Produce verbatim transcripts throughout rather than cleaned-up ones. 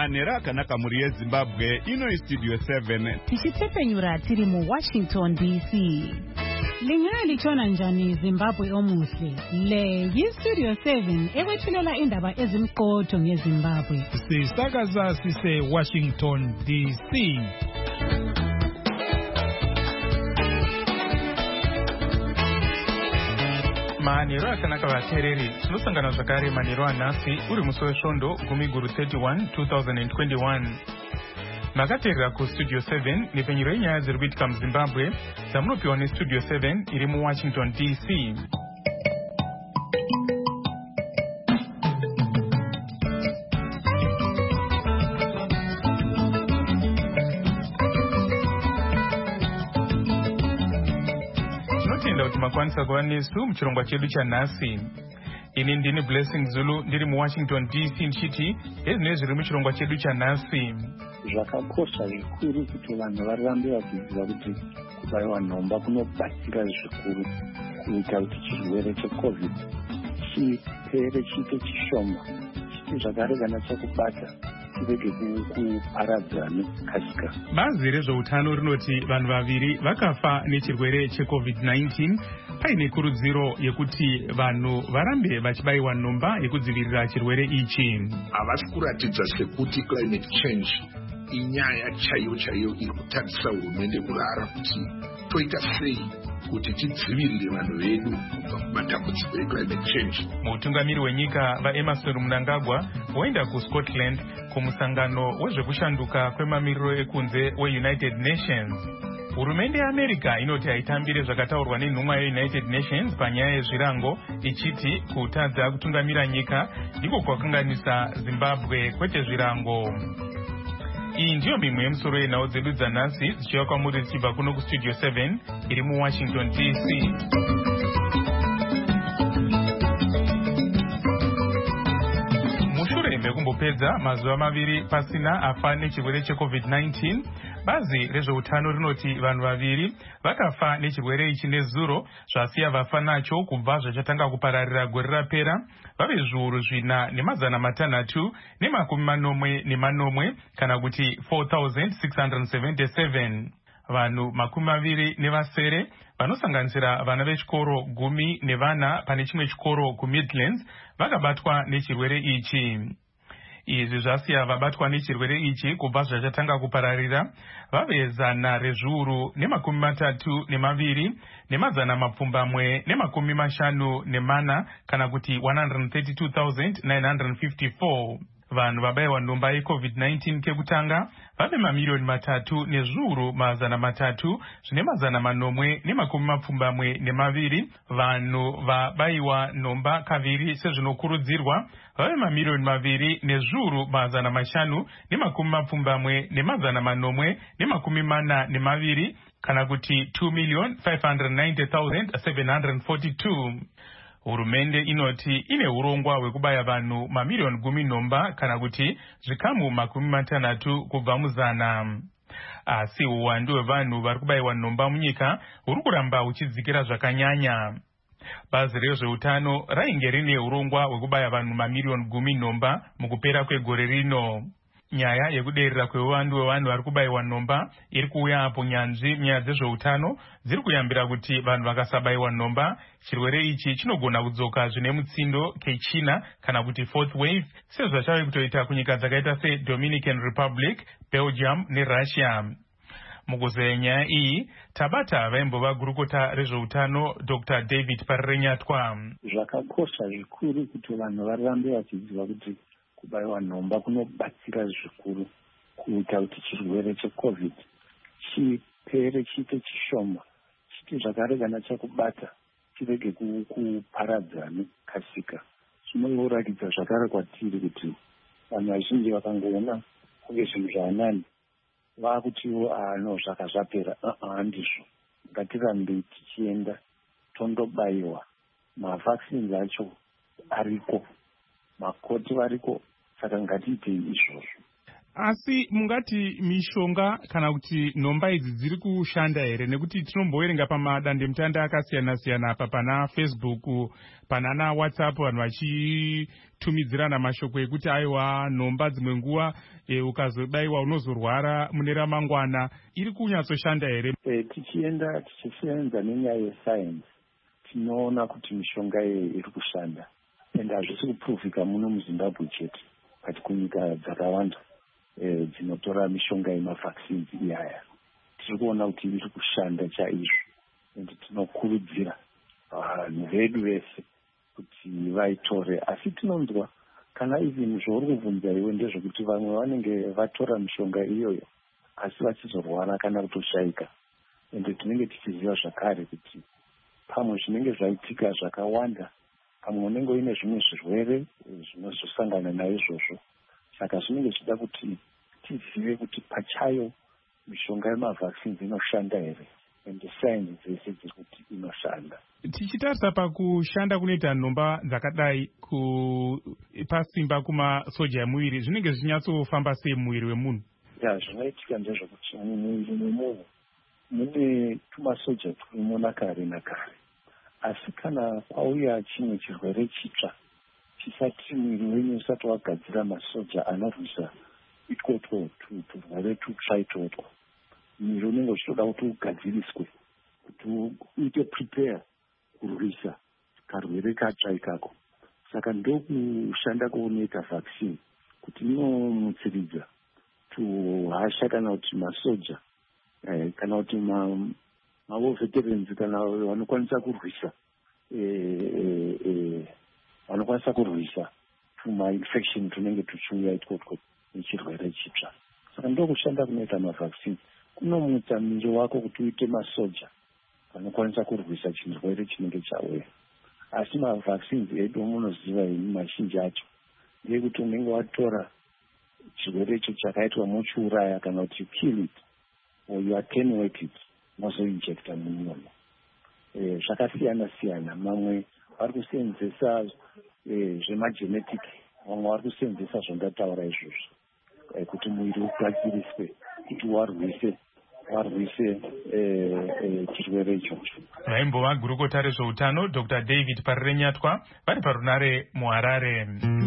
manhero akanaka mhuri yezimbabwe. Ino istudio seven tichitepenyura tiri muwashington D C. Lingalitshona njani Zimbabwe omuhle? Le yistudio seven ekwethulela indaba ezimqotho ngeZimbabwe. Sisakaza sise Washington D C. Manhero akanaka vateereri, tinosangana zvakare manhero anhasi uri musi wesvondo gumi guru thirty-one twenty twenty-one. Makateerera kustudio seven nepenyero yenyaya dziri kuitika muZimbabwe dzamunopiwa nestudio seven iri muWashington D C. Tinotenda kuti makwanisa kuva nesu muchirongwa chedu chanhasi. Ini ndini Blessing Zulu ndiri muWashington D C ndichiti ezvinenge zviri muchirongwa chedu chanhasi. Zvakakosha zvikuru kuti vanhu varambe vachiziva kuti kubaiwa nhomba kunobatsira zvikuru kuita kuti chirwere checovid chipere chiite chishoma, chiti zvakare kana chakubata chirege kuparadza nekukasika. Bazi rezveutano rinoti vanhu vaviri vakafa nechirwere checovid nineteen paine kurudziro yekuti vanhu varambe vachibayiwa nhomba yekudzivirira chirwere ichi. Havasi kuratidza sekuti climate change inyaya chaiyo chaiyo iri kutadzisa hurumende kurara kuti toita sei kuti tidzivirire vanhu vedu kubva kumatambudziko eclimate change. Mutungamiri wenyika vaEmerson Mnangagwa voenda kuScotland kumusangano wezvekushanduka kwemamiriro ekunze weUnited Nations. Hurumende yeAmerica inoti haitambire zvakataurwa nenhumwa yeUnited Nations panyaya yezvirango ichiti kutadza kutungamira nyika ndiko kwakanganisa Zimbabwe kwete zvirango. Iyi ndiyo mimwe yemusoro yenhau dzedu dzanhasi dzichiva kwamuri dzichibva kuno kustudio seven iri muWashington D C. Mushure mekumbopedza mazuva maviri pasina afa nechirwere checovid nineteen, bazi rezveutano rinoti vanhu vaviri vakafa nechirwere ichi nezuro zvasiya vafa nacho kubva zvachatanga kupararira gore rapera vave zviuru zvina nemazana matanhatu nemakumi manomwe nemanomwe kana kuti four thousand six hundred seventy-seven. Vanhu makumi maviri nevasere vanosanganisira vana vechikoro gumi nevana pane chimwe chikoro kuMidlands vakabatwa nechirwere ichi. Izvi zvasiya vabatwa nechirwere ichi kubva zvachatanga kupararira vave zana rezviuru nemakumi matatu nemaviri nemazana mapfumbamwe nemakumi mashanu nemana kana kuti one hundred thirty-two thousand nine hundred fifty-four. Vanhu vabayiwa nhomba yecovid nineteen kekutanga vave mamiliyoni matatu nezviuru mazana matatu zvine mazana manomwe nemakumi mapfumbamwe nemaviri. Vanhu vabayiwa nhomba kaviri sezvinokurudzirwa vave mamiliyoni maviri nezviuru mazana mashanu nemakumi mapfumbamwe nemazana manomwe nemakumi mana nemaviri kana kuti two million five hundred ninety thousand seven hundred forty-two. Hurumende inoti ine urongwa hwekubaya vanhu mamiliyoni gumi nhomba kana kuti zvikamu makumi matanhatu kubva muzana. Asi uwandu hwevanhu vari kubayiwa nhomba munyika huri kuramba huchidzikira zvakanyanya. Bazi rezveutano rainge rine urongwa hwekubaya vanhu mamiliyoni gumi nhomba mukupera kwegore rino. Nyaya yekuderera kweuwandu hwevanhu vari kubayiwa nhomba iri kuuya apo nyanzvi nyaya dzezveutano dziri kuyambira kuti vanhu vakasabayiwa nhomba chirwere ichi chinogona kudzoka zvine mutsindo kechina kana kuti fourth wave sezvachave kutoita kunyika dzakaita seDominican Republic, Belgium neRussia. Mukuzeya nyaya iyi tabata vaimbova gurukota rezveutano Doctor David Parirenyatwa. Zvakakosha zvikuru kuti vanhu varambe vachiziva kuti kubaiwa nhomba kunobatsira zvikuru kuita kuti chirwere checovid chipere chiite chishoma, chiti zvakare kana chakubata chirege kuparadza nekukasika. Zvinoratidza zvakare kwatiri kuti vanhu vazhinji vakangoona kunge zvinhu zvaanani vakutiwo ano zvaka zvapera. Handizvo, ngatirambe tichienda tondobayiwa. Mavaccines acho ariko, makoti variko, saka ngatiitei izvozvo. Asi mungati mishonga kana kuti nhomba idzi dziri kushanda here? Nekuti tinomboverenga pamadande mutande akasiyana siyana apa pana Facebook, pana na WhatsApp, vanhu vachitumidzirana mashoko ekuti aiwa nhomba dzimwe nguva e, ukazobaiwa unozorwara mune ramangwana. Iri kunyatsoshanda here? E, tichienda tichisenza nenyaya yesayensi tinoona kuti mishonga iyi iri kushanda, ende hazvisi kupuruvhika muno muZimbabwe chete, kati kunyika dzakawanda e, dzinotora mishonga yemavhaccines iyaya tiri kuona kuti iri kushanda chaizvo, ende tinokurudzira vanhu vedu vese kuti vaitore. Asi tinonzwa kana even zvauri kubvunza iwe ndezvekuti vamwe vanenge vatora mishonga iyoyo asi vachizorwara kana kutoshayika, ende tinenge tichiziva zvakare kuti pamwe zvinenge zvaitika zvakawanda, pamwe unenge uine zvimwe zvirwere zvinozosangana naizvozvo. Saka zvinenge zvichida kuti tizive kuti pachayo mishonga yemavhaccines inoshanda here, ende sayensi dzese dziri kuti inoshanda. Tichitarisa pakushanda kunoita nhomba dzakadai pasimba kumasoja emuviri, zvinenge zvichinyatsofamba sei muviri wemunhu? Ya, zvinoitika ndezvekuti mumuviri memunhu mune tumasoja turimo kare nakare, asi kana kwauya chimwe chirwere chitsva chisati mwiri wenyu usati wagadzira masoja anorwisa itwotwo turwere tutsva itwotwo, mwiri unenge uchitoda kuti ugadziriswe kuti uite prepare kurwisa karwere katsva ikako. Saka ndokushanda kwounoita vaccine, kuti inomutsiridza tuhasha kana kuti masoja eh, kana kuti ma mavo veterans kana vanokwanisa kurwisa eh, eh, vanokwanisa kurwisa tuma infection tunenge tuchiuya itwotwo nechirwere chitsva. Saka ndokushanda kunoita mavaccine, kunomutsa mwiri wako kuti uite masoja vanokwanisa kurwisa chirwere chinenge chauya. Asi mavaccines edu munoziva ini mazhinji acho ndeyekuti unenge watora chirwere icho chakaitwa mochiuraya kana kuti kill it or you attenuate it mozoinjecta munyama. Eh, zvakasiyana siyana, mamwe vari kusenzesa eh, zvemagenetic, mamwe vari kusenzesa zvandataura izvozvo eh, kuti mwiri ugadziriswe kuti warwise warwise eh, eh, chirwere ichocho. Vaimbova gurukota rezveutano Doctor David Parirenyatwa vari parunare muHarare.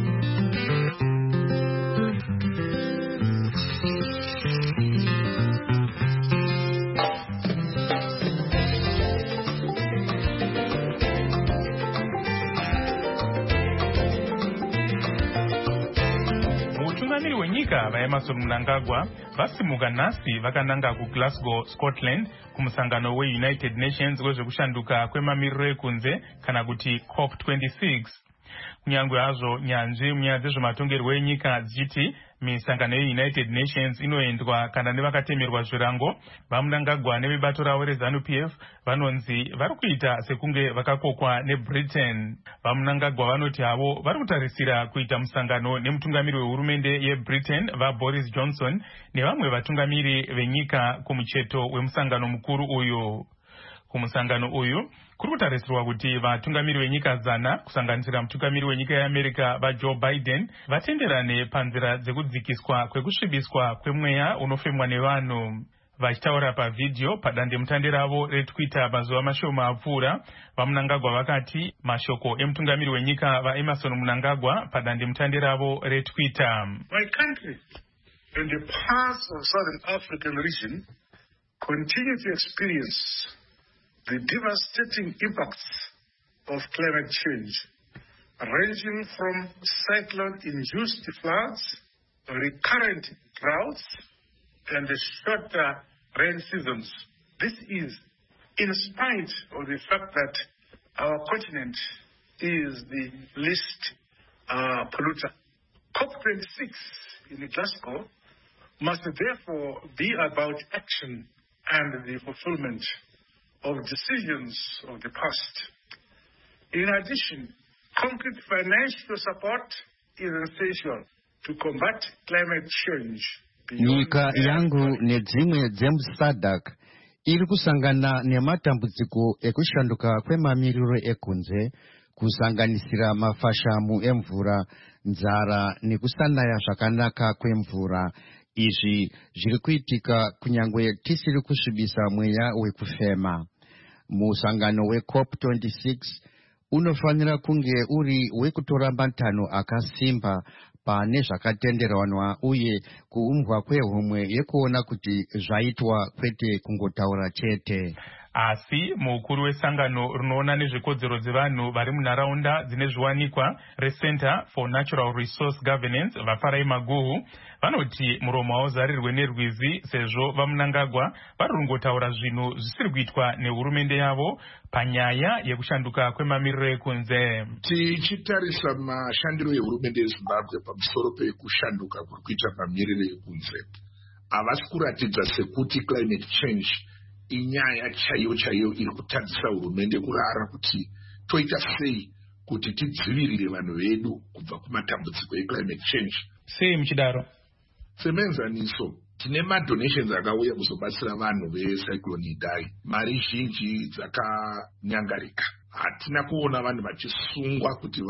Mutungamiri wenyika vaEmmerson Mnangagwa vasimuka nhasi vakananga kuGlasgow, Scotland kumusangano weUnited Nations wezvekushanduka kwemamiriro ekunze kana kuti COP twenty-six. Kunyangwe hazvo nyanzvi munyaya dzezvematongerwo enyika dzichiti misangano yeUnited Nations inoendwa kana nevakatemerwa zvirango, vaMnangagwa nevebato ravo reZANU P F vanonzi vari kuita sekunge vakakokwa neBritain. VaMnangagwa vanoti havo vari kutarisira kuita musangano nemutungamiri wehurumende yeBritain vaBoris Johnson nevamwe vatungamiri venyika kumucheto wemusangano mukuru uyu. Kumusangano uyu kuri kutarisirwa kuti vatungamiri venyika zana kusanganisira mutungamiri wenyika yeAmerica vaJoe Biden vatenderane panzira dzekudzikiswa kwekusvibiswa kwemweya unofemwa nevanhu. Vachitaura pavhidhiyo padande mutande ravo reTwitter mazuva mashoma apfuura, vaMnangagwa vakati mashoko emutungamiri wenyika vaEmmerson Mnangagwa padande mutande ravo reTwitter. My country and the parts of Southern African region continue to experience the devastating impacts of climate change, ranging from cyclone-induced floods, recurrent droughts, and the shorter rain seasons. This is in spite of the fact that our continent is the least uh, polluter. COP twenty-six in Glasgow must therefore be about action and the fulfillment of decisions of the past. In addition, concrete financial support is essential to combat climate change. Nyika yangu nedzimwe dzemuSADC iri kusangana nematambudziko ekushanduka kwemamiriro ekunze kusanganisira mafashamu emvura, nzara nekusanaya zvakanaka kwemvura. Izvi zviri kuitika kunyangwe tisiri kusvibisa mweya wekufema. Musangano weCOP twenty-six unofanira kunge uri wekutora matanho akasimba pane zvakatenderanwa uye kuumbwa kwehumwe yekuona kuti zvaitwa kwete kungotaura chete. Asi mukuru wesangano rinoona nezvekodzero dzevanhu vari munharaunda dzine zviwanikwa reCenter for Natural Resource Governance vaFarai Maguhu vanoti muromo hauzarirwe nerwizi sezvo vaMnangagwa vari kungotaura zvinhu zvisiri kuitwa nehurumende yavo panyaya yekushanduka kwemamiriro ekunze. Tichitarisa mashandiro ehurumende yeZimbabwe pamusoro pekushanduka kuri kuita mamiriro ekunze, havasi kuratidza sekuti climate change inyaya chaiyo chaiyo iri kutadzisa hurumende kurara kuti toita sei kuti tidzivirire vanhu vedu kubva kumatambudziko eclimate change. Sei muchidaro? Semenzaniso, tine madonations akauya kuzobatsira vanhu vecyclone Idai. Mari zhinji dzakanyangarika. Hatina kuona vanhu vachisungwa kuti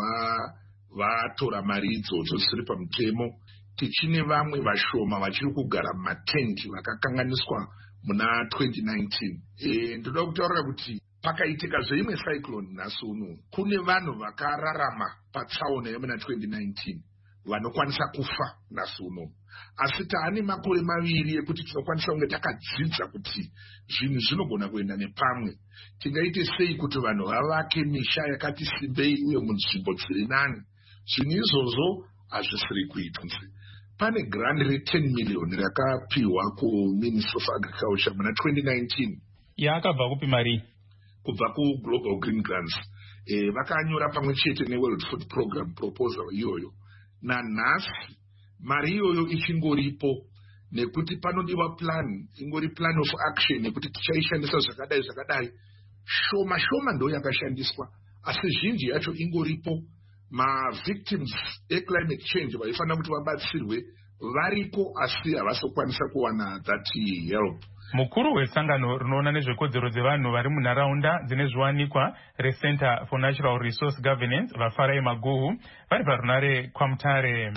vatora mari idzodzo dzisiri pamutemo. Tichine vamwe vashoma vachiri kugara mumatenti vakakanganiswa muna twenty nineteen. E, ndoda kutaura kuti pakaitika zveimwe cyclone nhasi uno kune vanhu vakararama patsaona yemuna twenty nineteen vanokwanisa kufa nhasi uno. Asi taane makore maviri ekuti tinokwanisa kunge takadzidza kuti zvinhu zvinogona kuenda nepamwe. Tingaite sei kuti vanhu vavake misha yakati simbei uye munzvimbo dziri nani? Zvinhu izvozvo hazvisiri kuitwa. Pane grant re ten million rakapiwa kuMinister of Agriculture muna twenty nineteen. Yakabva kupi mari? Kubva kuGlobal Green Grants. E, vakanyora pamwe chete neWorld Food Program proposal iyoyo. Na nhasi mari iyoyo ichingoripo nekuti panodiwa plan, ingori plan of action nekuti tichaishandisa zvakadai zvakadai. Shoma shoma ndo yakashandiswa, asi zhinji yacho ingoripo. Ma victims e climate change vaifana kuti vabatsirwe variko asi havasokwanisa kuwana that help. Mukuru wesangano rinoona nezvekodzero dzevanhu vari munharaunda dzine zviwanikwa reCenter for Natural Resource Governance vaFarai Maguhu vari parunare kwaMutare.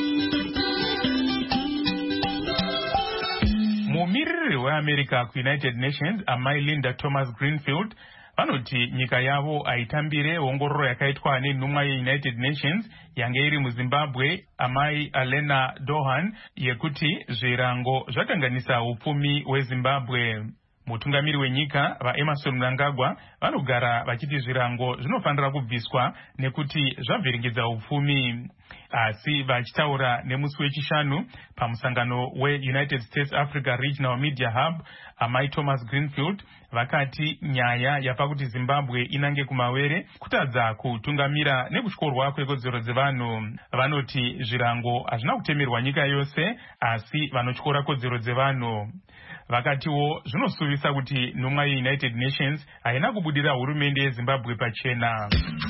Mumiriri weAmerica kuUnited Nations amai Linda Thomas Greenfield vanoti nyika yavo haitambire ongororo yakaitwa nenhumwa yeUnited Nations yange iri muZimbabwe amai Alena Dohan yekuti zvirango zvakanganisa upfumi hweZimbabwe. Mutungamiri wenyika vaEmerson Mnangagwa vanogara vachiti zvirango zvinofanira kubviswa nekuti zvavhiringidza upfumi. Asi vachitaura nemusi wechishanu pamusangano weUnited States Africa Regional Media Hub amai Thomas Greenfield vakati nyaya yapakuti Zimbabwe inange kumawere kutadza kutungamira nekutyorwa kwekodzero dzevanhu. Vanoti zvirango hazvina kutemerwa nyika yose asi vanotyora kodzero dzevanhu. Vakatiwo zvinosuvisa kuti nhumwa yeUnited Nations haina kubudira hurumende yeZimbabwe pachena.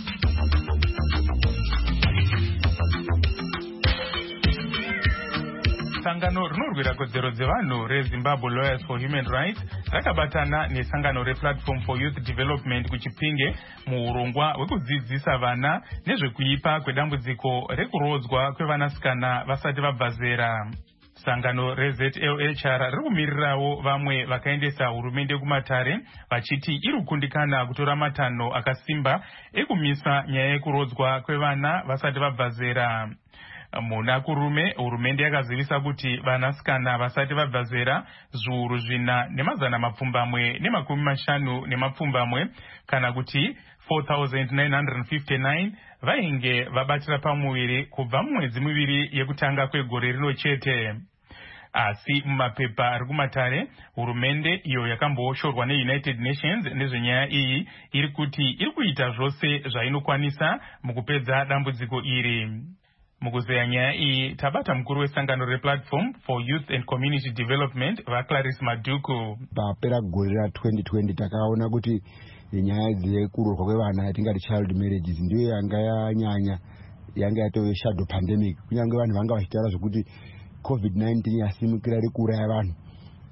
Sangano rinorwira kodzero dzevanhu reZimbabwe Lawyers for Human Rights rakabatana nesangano rePlatform for Youth Development kuChipinge muurongwa hwekudzidzisa vana nezvekuipa kwedambudziko rekurodzwa kwevanasikana vasati vabva zera. Sangano reZ L H R riri kumirirawo vamwe vakaendesa hurumende kumatare vachiti iri kukundikana kutora matanho akasimba ekumisa nyaya yekurodzwa kwevana vasati vabva zera. Muna kurume hurumende yakazivisa kuti vanasikana vasati vabva zera zviuru zvina nemazana mapfumbamwe nemakumi mashanu nemapfumbamwe kana kuti four thousand nine hundred fifty-nine vainge vabatira pamuviri kubva mumwedzi miviri yekutanga kwegore rino chete. Asi mumapepa ari kumatare hurumende iyo yakamboshorwa neUnited Nations nezvenyaya iyi iri kuti iri kuita zvose zvainokwanisa mukupedza dambudziko iri. Mukuzeya nyaya iyi tabata mukuru wesangano rePlatform for Youth and Community Development vaClarice Maduku. Papera gore ra twenty twenty takaona kuti nyaya dzekurodzwa kwevana yatingati child marriages ndiyo yanga yanyanya yanga yatove shadow pandemic. Kunyange vanhu vanga vachitaura zvokuti covid nineteen yasimukira iri kuuraya vanhu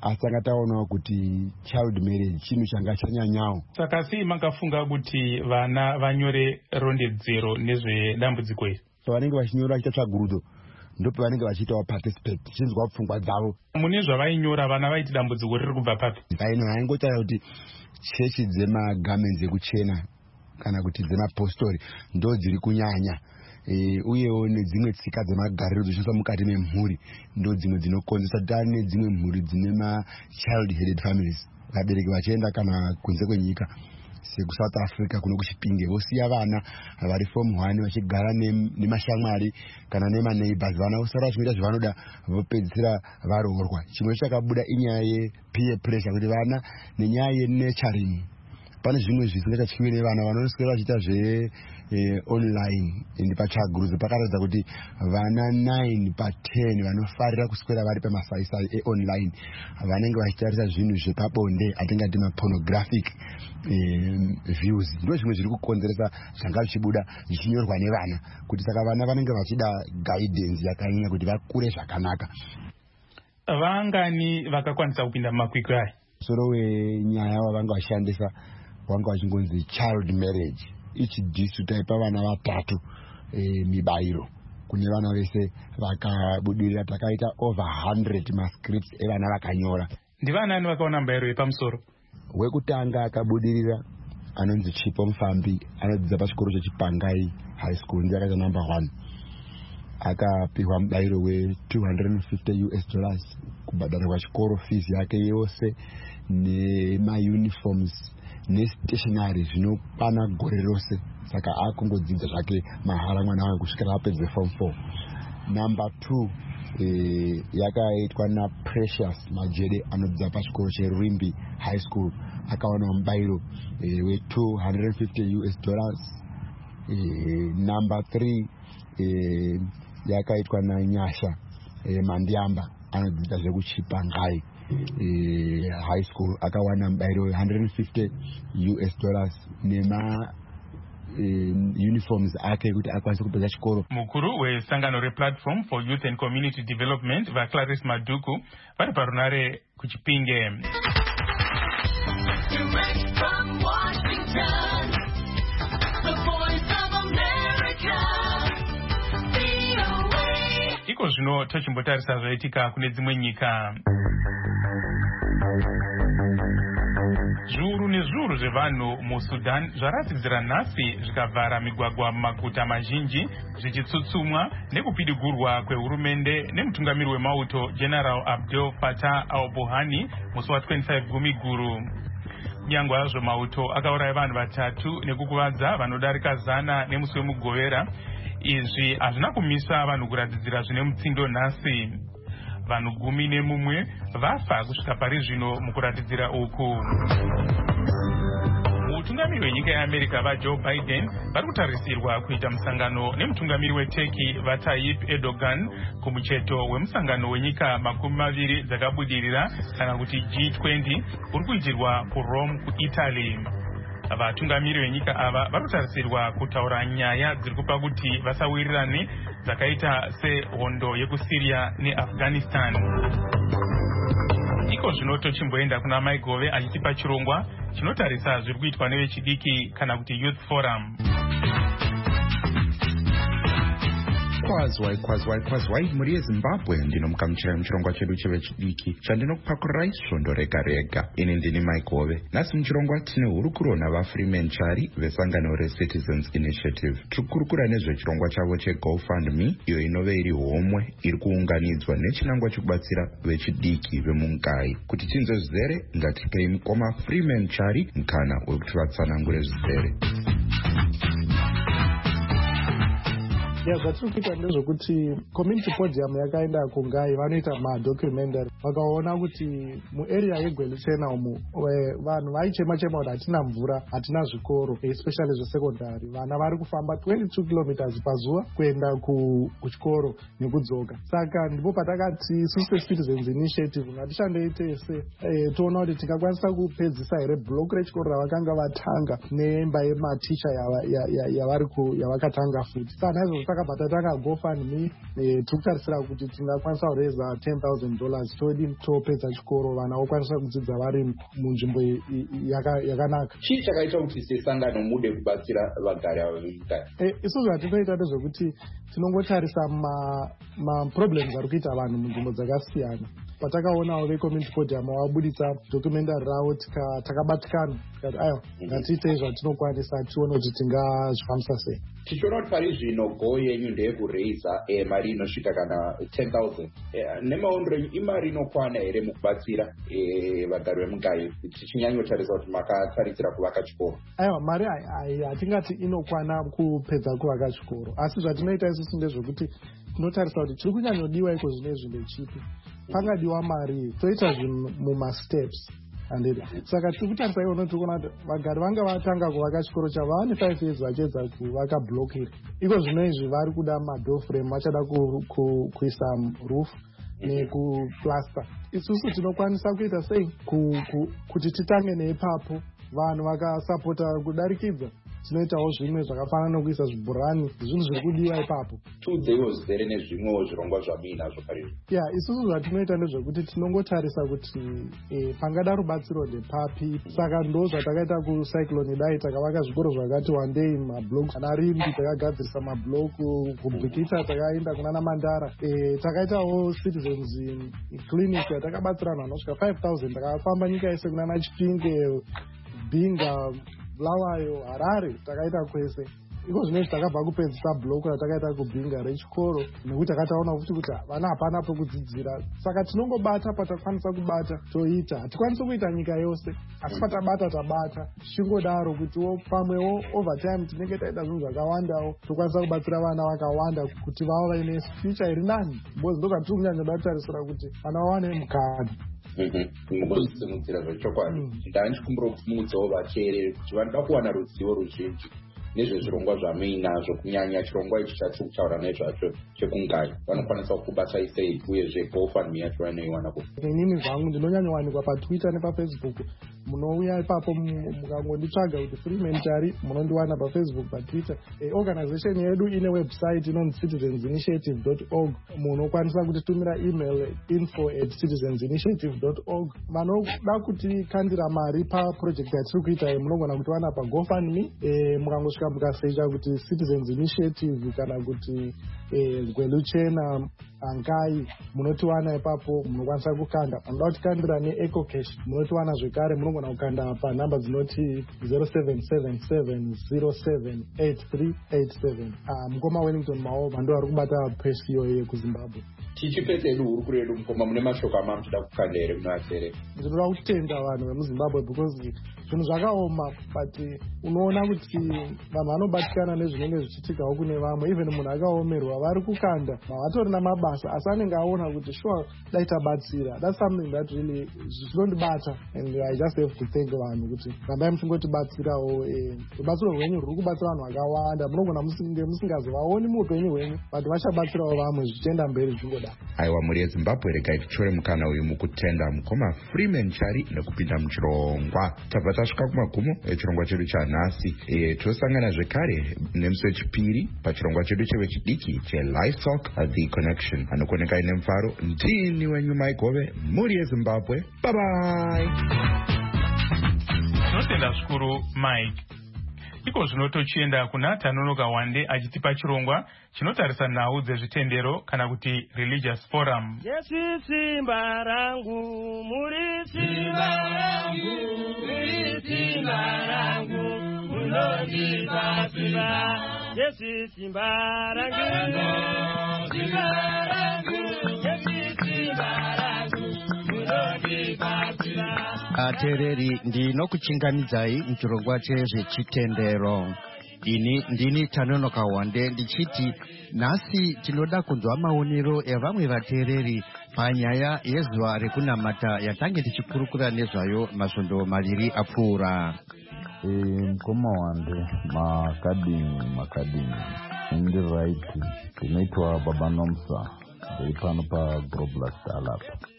asi tanga taonawo kuti child marriage chinhu changa chanyanyawo. Saka sei makafunga kuti vana vanyore rondedzero nezvedambudziko iri? Vanenge vachinyora chiita tsvagurudzo ndope vanenge vachiitawo participate chinzwa pfungwa dzavo. Mune zvavainyora vana vaiti dambudziko riri kubva papi? Vaino vaingotaura kuti chechi dzemagamenzi ekuchena kana kuti dzemapostori ndo dziri kunyanya. E, uyewo nedzimwe tsika dzemagariro dzoshandiswa mukati memhuri ndo dzimwe dzinokonzesa tane dzimwe mhuri dzine ma child headed families. Vabereki vachienda kana kunze kwenyika sekusouth Africa kuno kuchipinge vosiya vana vari form one vachigara nemashamwari kana nemaneighbors. Vana vosara vachiita zvavanoda vopedzisira varoorwa. Chimwe chakabuda inyaya yepeer pressure kuti vana nenyaya yenaturing pane zvimwe zvisingachatyiwi nevana vanoswera vachiita zve eh, online. Ende patsvagurudzo pakaratidza kuti vana nine pa ten vanofarira kuswera vari pamasaisai e-online vanenge vachitarisa zvinhu zvepabonde atingati mapornographic eh, views. Ndo zvimwe zviri kukonzeresa zvanga zvichibuda zvichinyorwa nevana kuti saka vana vanenge vachida guidance yakanyanya kuti vakure zvakanaka. Vangani vakakwanisa kupinda mumakwikwi aya? Soro wenyaya wavanga vashandisa wanga wachingonzi child marriage. Ichi dhisu taipa vana vatatu e, mibairo kune vana vese vakabudirira. Takaita over one hundred mascripts evana vakanyora. Ndivanani vakaona mubairo yepamusoro? Wekutanga akabudirira anonzi Chipo Mufambi, anodzidza pachikoro cheChipangai high school, ndiye akaita number one. Akapiwa mubairo we two hundred fifty U S dollars kubhadharirwa chikoro fees yake yose nema-uniforms nestationary zvinokwana gore rose. Saka akungodzidza zvake mahara mwana wangu kusvikira apedze form four. Number two eh, yakaitwa naPrecious Majede anodzidza pachikoro cheRwimbi high school. Akawana mubairo eh, we two hundred fifty U S dollars. Eh, number three eh, yakaitwa naNyasha eh, Mandiamba anodzidza zvekuChipangai eh, high school. Akawana mubairo one hundred fifty U S dollars nema Uh, uniforms ake kuti akwanise kupedza chikoro. Mukuru wesangano replatform for youth and community development vaClarice Maduku vari parunare kuChipinge. Direct from Washington, the voice of America, V O A. Iko zvino tochimbotarisa zvaitika kune dzimwe nyika. Zviuru nezviuru zvevanhu muSudan zvaratidzira nhasi zvikavhara migwagwa mumaguta mazhinji zvichitsutsumwa nekupidigurwa kwehurumende nemutungamiri wemauto General Abdel Fattah al-Burhani musi wa25 Gumiguru. Nyangwe hazvo mauto akauraya vanhu vatatu nekukuvadza vanodarika zana nemusi wemugovera, izvi hazvina kumisa vanhu kuratidzira zvine mutsindo nhasi. Vanhu gumi nemumwe vafa kusvika pari zvino mukuratidzira uku. Mutungamiri wenyika yeAmerica vaJoe Biden vari kutarisirwa kuita musangano nemutungamiri weTurkey vaTayyip Erdogan kumucheto wemusangano wenyika makumi maviri dzakabudirira kana kuti G twenty uri kuitirwa kuRome kuItaly. Vatungamiri venyika ava vari kutarisirwa kutaura nyaya dziri kupa kuti vasawirirane dzakaita sehondo yekuSyria neAfghanistan. Iko zvino tochimboenda kuna Maigove achitipa chirongwa chinotarisa zviri kuitwa nevechidiki kana kuti Youth Forum. Kwazwai kwazwai kwazwai muri yeZimbabwe ndinomukamuchirai muchirongwa chedu chevechidiki chandinokupakurai svondo rega rega. Ini ndini Maigove. Nhasi muchirongwa tine hurukuro navaFreeman Chari vesangano reCitizens Initiative. Tiri kukurukura nezvechirongwa chavo cheGoFundMe, iyo inove iri homwe iri kuunganidzwa nechinangwa chekubatsira vechidiki vemungai. Kuti tinzwe zvizere ngatikei mukoma Freeman Chari mukana wekuti vatsanangure zvizere. Ya zvatiri kuita ndezvokuti community podium yakaenda kungai vanoita madocumentary vakaona kuti muarea yeGweluchena umu vanhu vaichema chema kuti hatina mvura hatina zvikoro especially zvesekondari. Vana vari kufamba twenty-two kilometers pazuva kuenda kuchikoro nekudzoka. Saka ndipo patakati isusu Citizens Initiative ngatishandei tese toona kuti tingakwanisa kupedzisa here block rechikoro ravakanga vatanga neimba yematicha yavari yavakatanga futi. Saka naizvozvo saka bhatatanga gofundme tiri kutarisira kuti tingakwanisa kureza ten thousand dollars todi topedza chikoro vana vokwanisa kudzidza vari munzvimbo yakanaka. chii chakaita kuti sesangano mude kubatsira vagari ava vemunyika? isusu hatinoita ndezvekuti tinongotarisa maproblems ari kuita vanhu munzvimbo dzakasiyana. Patakaonawo vecommunity podium vabuditsa documentary ravo takabatikana tikati aiwa ngatiitei zvatinokwanisa tione kuti tingazvifambisa sei. tichiona kuti pari zvino go yenyu ndeyekuraisa mari inosvika kana ten thousand nemaondero enyu imari inokwana here mukubatsira vagari vemugayo tichinyanyotarisa kuti makatarisira kuvaka chikoro? aiwa mari hatingati inokwana kupedza kuvaka chikoro, asi zvatinoita isusu ndezvekuti tinotarisa kuti chiri kunyanyodiwa iko zvinezvi ndechipi. Pangadiwa mari toita zvinhu mumasteps handedi. Saka tiri kutarisa iwono tiri kuona kuti vagari vanga vatanga kuvaka chikoro chavo vane five years vachiedza kuvaka block iri. Iko zvino izvi vari kuda madoor frame vachada kuisa roof nekuplaster. Isusu tinokwanisa kuita sei kuti titange neipapo vanhu vakasapota kudarikidza tinoitawo zvimwe zvakafanana nokuisa zvibhurani zvinhu zviri kudiwa ipapo. tiudzeiwo zvizere nezvimwewo zvirongwa zvamuinazvo pari ya isusu zvatinoita ndezvekuti tinongotarisa kuti pangada rubatsiro ndepapi. Saka ndo zvatakaita kucyclone dai takavaka zvikoro zvakati wandei mablock ana rimbi takagadzirisa mablock kubhikita takaenda kunana mandara. Takaitawo citizens clinic yatakabatsira vanhu vanosvika five thousand takafamba nyika yese kunana Chipinge, Bhinga, Bulawayo, Harare takaita kwese. Iko zvinezvi takabva kupedzisa block ratakaita kubhinga rechikoro nekuti takataona kuti kuti vana hapana pekudzidzira. Saka tinongobata patakwanisa kubata toita. Hatikwanisi kuita nyika yose asi patabata tabata. Tichingodaro kutiwo pamwewo overtime tinenge taita zvinhu zvakawandawo tokwanisa kubatsira vana vakawanda kuti vavo vaine future iri nani. Because ndozvatiri kunyanyoda kutarisira kuti vana vawane mukana. mungozisimudzira zvechokwadi ndandichikumbira kusimudzawo vateereri kuti vanoda kuwana ruzivo ruzhinji nezvezvirongwa zvamuinazvo kunyanya chirongwa ichi chatiri kutaura nezvacho chekungayo vanokwanisa kubatsai sei uyezve gofundme yacho vanoiwana kuti? Inini zvangu ndinonyanyowanikwa patwitter nepafacebook. Munouya ipapo mukangonditsvaga kuti Freeman Chari munondiwana pafacebook, patwitter. Organization yedu ine website inonzi citizens initiative dot org. Munokwanisa kutitumira email info at citizens initiative dot org. Vanoda kutikandira mari paproject yatiri kuita munogona kutiwana pagofundme. Mukangosvika mukasecha kuti citizens initiative kana kuti Gwelu Chena Ankai munotiwana ipapo munokwanisa kukanda. Munoda kutikandira neeco cash munotiwana zvekare munogona kukanda panhamba dzinoti zero seven seven seven zero seven eight three eight seven. Mukoma Wellington Maova ndo ari kubata presi iyoyo yekuZimbabwe. tichipedza edu hurukuro yedu mukoma mune mashoko amamuchida kukanda here munoateerera? Ndinoda kutenda vanhu vemuZimbabwe because zvinhu zvakaoma but unoona kuti vanhu vanobatikana nezvinenge zvichiitikawo kune vamwe. Even munhu akaomerwa vari kukanda havatori namabasa asi anenge aona kuti sure dai tabatsira. That's something that really zvinondibata and I just have to thank vanhu kuti rambai muchingotibatsirawo. Rubatsiro rwenyu ruri kubatsira vanhu vakawanda. Munogona musingazovaoni muupenyu hwenyu but vachabatsirawo vamwe zvichienda mberi zvingoda. aiwa mhuri yezimbabwe regai tichore mukana uyu mukutenda mukoma Freeman Chari nekupinda muchirongwa. tabva tasvika kumagumo echirongwa chedu chanhasi. e, tosangana zvekare nemusi wechipiri pachirongwa chedu chevechidiki chelivestock the connection. anokoneka ine mufaro ndini wenyu maigove mhuri yezimbabwe. babai. tinotenda zvikuru Mike. iko zvino tochienda kuna Tanonoka Wande achitipa chirongwa chinotarisa nhau dzezvitendero kana kuti religious forum. Yesu simba rangu, muri simba rangu, muri simba rangu, munondipa simba. Yesu simba rangu, simba rangu, Yesu simba rangu, munondipa simba. Ateereri ndinokuchingamidzai muchirongwa chezvechitendero. Ini ndini Tanonoka Wande ndichiti nhasi tinoda kunzwa maonero evamwe vateereri panyaya yezuva rekunamata yatange tichikurukura nezvayo masvondo maviri apfuura. Mukoma Wande makadini makadini ndiraiti inoitwa Baba Nomsa ndeipano paGlobal Startup.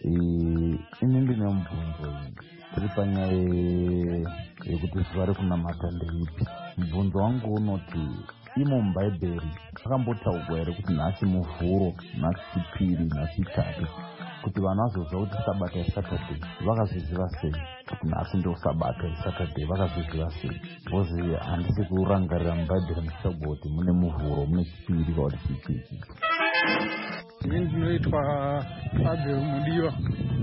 Ini ndine mubvunzo tiri panyaya yekuti zuva rekunamata ndeipi. Mubvunzo wangu unoti imo mubhaibheri akambotaurwa here kuti nhasi muvhuro, nhasi chipiri, nhasi chitatu, kuti vanhu vazoziva kuti sabata yesaturday vakazviziva sei, kuti nhasi ndo sabata yesaturday vakazviziva sei, bhozi handisi kurangarira mubhaibheri muchitsvagwa kuti mune muvhuro, mune chipiri kana kuti chipiri. Ini ndinoitwa Abel Mudiwa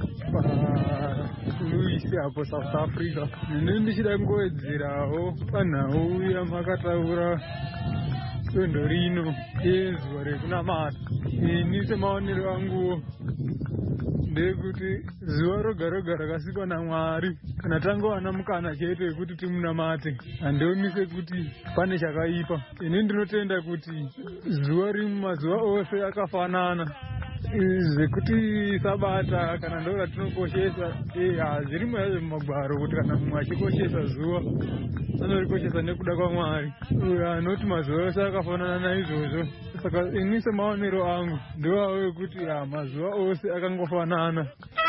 paLuis apo South Africa. Ini ndichida kungowedzerawo panhau yamakataura dondo rino yezuva rekunamata. Ini semaonero anguwo ndekuti zuva roga roga rakasikwa naMwari, kana tangowana mukana chete wekuti timunamate, handionise kuti pane chakaipa. Ini ndinotenda kuti zuva rimwe mazuva ose akafanana, zvekuti sabata kana ndo ratinokoshesa hazvirimo yazvo mumagwaro kuti kana mumwe achikoshesa zuva anorikoshesa nekuda kwaMwari, anoti mazuva ose akafanana naizvozvo. Saka ini semaonero angu ndowawo ekuti mazuva ose akangofanana.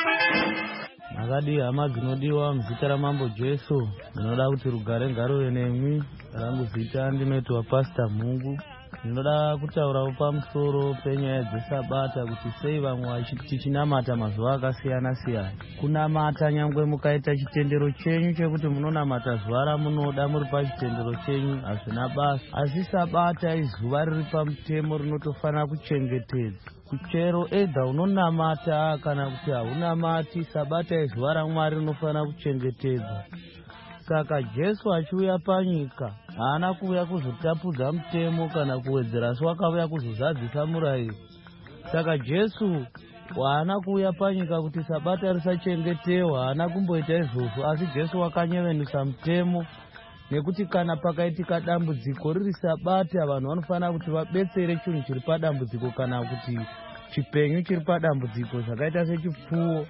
Akadi hama dzinodiwa muzita raMambo Jesu, ndinoda kuti rugare ngaruve nemwi. Rangu zita ndinoitwa Pastor Mungu. Ndinoda kutaurawo pamusoro penyaya dzesabata, kuti sei vamwe tichinamata mazuva akasiyana siyana. Kunamata nyangwe mukaita chitendero chenyu chekuti munonamata zuva ramunoda muri pachitendero chenyu hazvina basa, asi sabata izuva riri pamutemo rinotofanira kuchengetedzwa. Kuchero edha unonamata kana kuti haunamati, sabata izuva raMwari rinofanira kuchengetedzwa. Saka Jesu achiuya panyika haana kuuya kuzotapudza mutemo kana kuwedzera, asi wakauya kuzozadzisa murayiro. Saka Jesu haana kuuya panyika kuti sabata risachengetewa, haana kumboita izvozvo, asi Jesu wakanyevenusa mutemo, nekuti kana pakaitika dambudziko riri sabata, vanhu vanofanira kuti vabetsere chinhu chiri padambudziko kana kuti chipenyu chiri padambudziko zvakaita sechipfuwo.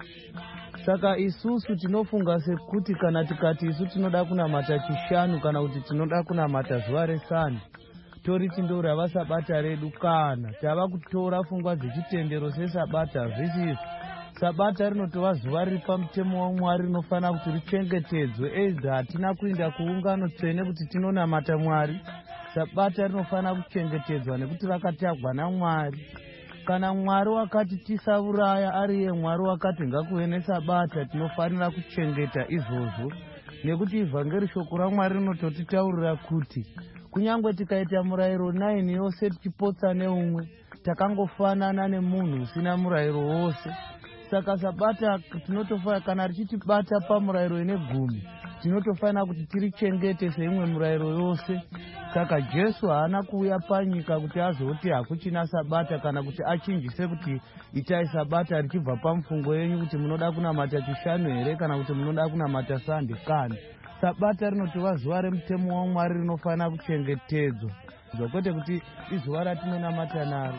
Saka isusu tinofunga sekuti kana tikati isu tinoda kunamata chishanu kana kuti tinoda kunamata zuva resande, toriti ndo rava sabata redu, kana tava kutora pfungwa dzechitendero sesabata. Zvisizvo, sabata rinotova zuva riri pamutemo waMwari rinofanira kuti richengetedzwe. Edha hatina kuenda kuungano tsvene kuti tinonamata Mwari, sabata rinofanira kuchengetedzwa nekuti rakatagwa naMwari. Kana Mwari wakati tisauraya ariye Mwari wakati ngakuve nesabata, tinofanira kuchengeta izvozvo, nekuti ivhangeri shoko raMwari rinototitaurira kuti kunyangwe tikaita murayiro naini yose tichipotsa neumwe, takangofanana nemunhu usina murayiro wose. Saka sabata tinotofanira, kana richitibata pamurayiro ine gumi, tinotofanira kuti tirichengete seimwe murayiro yose. Saka Jesu haana kuuya panyika kuti azoti hakuchina sabata kana kuti achinjise kuti itai sabata richibva pamufungo yenyu kuti munoda kunamata chishanu here kana kuti munoda kunamata sande. Kana sabata rinotova zuva remutemo waMwari rinofanira kuchengetedzwa, kwete kuti izuva ratinonamata naro.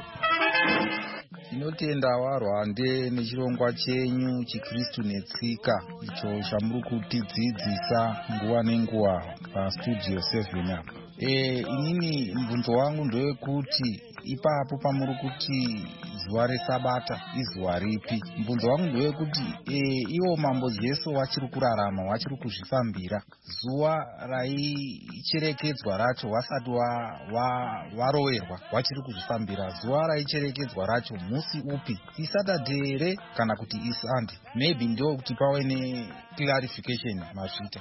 Tinotenda warwande nechirongwa chenyu chiKristu netsika icho chamuri kutidzidzisa nguva nenguva pastudio seven apa. E, inini mvunzo wangu ndewekuti ipapo pamuri kuti zuva resabata izuva ripi? Mvunzo wangu ndewekuti e, iwo Mambo Jesu wachiri kurarama, wachiri kuzvifambira, zuva raicherekedzwa racho wasati waroverwa wa, wa wachiri kuzvifambira, zuva raicherekedzwa racho musi upi? Isaturday here kana kuti isande? Maybe ndio kuti pave neclarification mazvita.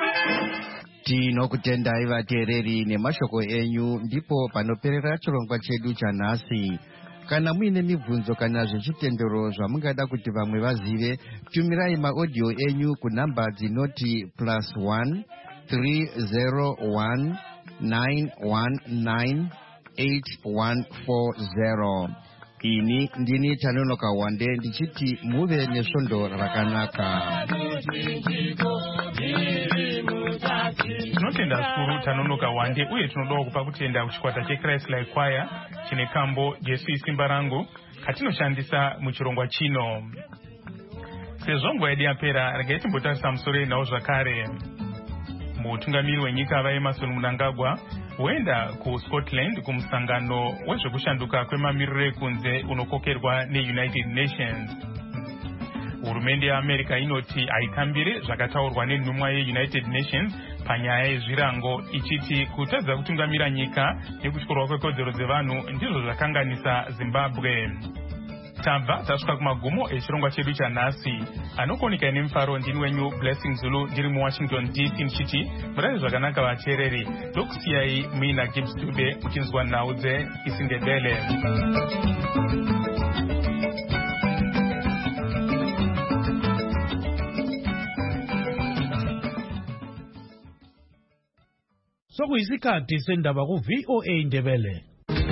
Tinokutendai vateereri nemashoko enyu. Ndipo panoperera chirongwa chedu chanhasi. Kana muine mibvunzo kana zvechitendero zvamungada kuti vamwe vazive, tumirai maaudio enyu kunhamba dzinoti plus one three zero one nine one nine eight one four zero. Ini ndini Tanonoka Wande ndichiti muve nesvondo rakanaka. Tinotenda zvikuru Tanonoka Wande, uye tinodawo kupa kutenda kuchikwata cheChrist Like Choir chine kambo Jesu Simba Rangu katinoshandisa muchirongwa chino. Sezvo nguva yedu yapera, regai timbotarisa musoro nawo zvakare. Mutungamiri wenyika vaEmmerson Mnangagwa huenda kuScotland kumusangano wezvekushanduka kwemamiriro ekunze unokokerwa neUnited Nations. hurumende yeAmerica inoti haikambire zvakataurwa nenhumwa yeUnited Nations panyaya yezvirango, ichiti kutadza kutungamira nyika nekutyorwa kwekodzero dzevanhu ndizvo zvakanganisa Zimbabwe. Tabva tasvika kumagumo echirongwa chedu chanhasi. Anokonika nemufaro ndini wenyu Blessing Zulu ndiri muWashington D C ndichiti murari zvakanaka vateereri. Ndokusiyai muina Gibbs Dube muchinzwa nhau dzeIsindebele. Sokuyisikhathi sendaba ku V O A Indebele.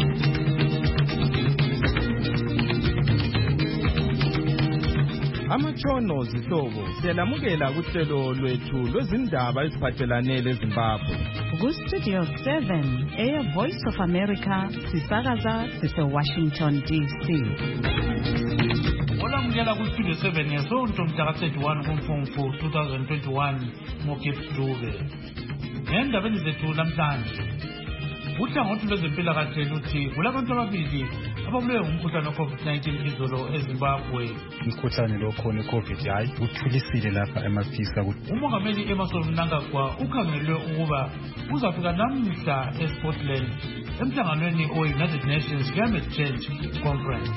Amatshono zihlobo siyalamukela kuhlelo lwethu lwezindaba eziphathelane leZimbabwe. Ku Studio seven eya Voice of America sisakaza sise Washington D C. Olamukela ku Studio seven yesonto mhla thirty-one kuMfumfu twenty twenty-one ngoGibbs Dube. Ngendaba zethu namhlanje uhlangothi lwezempilakahle luthi kulabantu ababili ababulewe ngumkhuhlane we-COVID nineteen izolo eZimbabwe. Umkhuhlane lo khona i-COVID hayi uthulisile lapha emafisa. Umongameli Emmerson Mnangagwa ukhangelwe ukuba uzafika namhla eScotland emhlanganweni we-United Nations Climate Change Conference.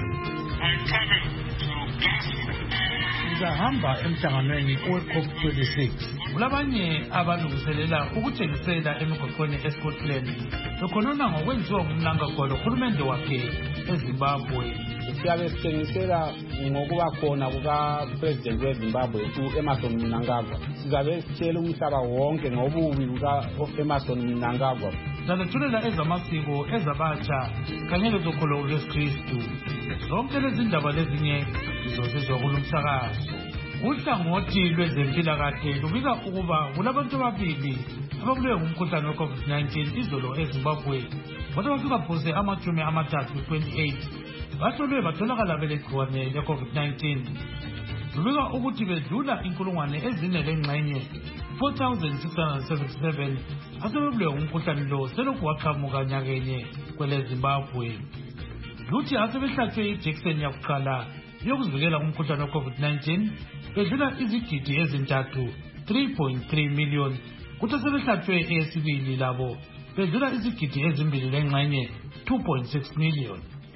Uzahamba emhlanganweni we-COP twenty-six. Kulabanye abalungiselela ukuthengisela emigwaqweni eScotland bekhonona ngokwenziwa ngumnangagwa lohulumende wakhe eZimbabwe. Siyabe sithengisela ngokuba khona kuka-President weZimbabwe u-Emmerson Mnangagwa. Sizabe sitshela umhlaba wonke ngobubi buka-Emmerson Mnangagwa. Salethulela ezamasiko ezabatsha kanye lezokholo lwesikristu. Zonke lezi ndaba lezinye zizozizwa kulumsakazo. Uhlangothi lwezempilakahle lubika ukuba kulabantu ababili ababulewe ngumkhuhlane we-COVID nineteen izolo eZimbabwe kodwa bafika phose amachumi amathathu twenty-eight bahlolwe batholakala belegciwane le-COVID nineteen. Lubika ukuthi bedlula inkulungwane ezine lengxenye four thousand six hundred seventy-seven asebebulewe ngumkhuhlane lo selokhu waqhamuka nyakenye kweleZimbabwe. Luthi asebehlatshwe ijekiseni yakuqala yokuzivikela kumkhuhlane we-COVID nineteen bedlula izigidi ezintathu three point three million kuthi asebehlatshwe eyesibili labo bedlula izigidi ezimbili lengxenye two point six million.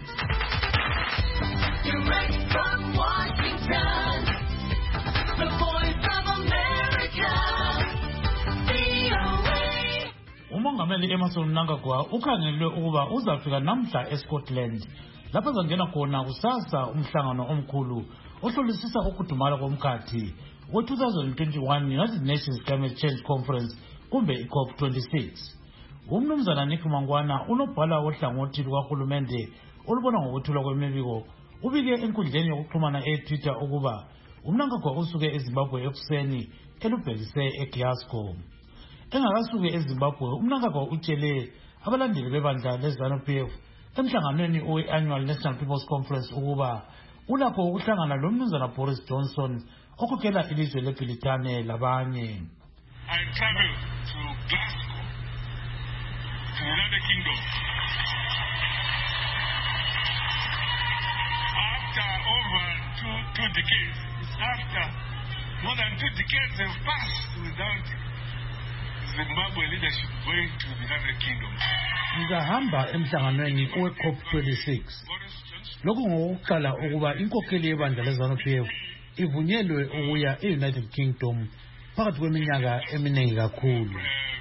Direct from Washington, the voice of America, V O A. Umongameli Emmerson Mnangagwa ukhangelwe ukuba uzafika namhla eScotland lapho zangena khona kusasa umhlangano omkhulu ohlolisisa ukudumala komkhathi we-twenty twenty-one United Nations Climate Change Conference kumbe i-COP twenty-six. Umnumzana Nick Mangwana unobhala wohlangothi lukahulumende olubona ngokuthula kwemibiko ubike enkundleni yokuxhumana eTwitter ukuba uMnangagwa usuke eZimbabwe ekuseni elubhekise eGlasgow. Engakasuke eZimbabwe uMnangagwa utshele abalandeli bebandla leZANU-P F emhlanganweni we-Annual National People's Conference ukuba ulapho ukuhlangana lomnumzana Boris Johnson okhokhela ilizwe leBritane labanye. I travel to Glasgow, to the United Kingdom. After over two, two decades, it's after more than two decades have passed without Zimbabwe leadership going to the United Kingdom. Ngahamba emhlanganweni we-COP twenty-six. Lokhu ngokuqala ukuba inkokheli yebandla leZANU-P F ivunyelwe ukuya e-United Kingdom phakathi kweminyaka eminingi kakhulu.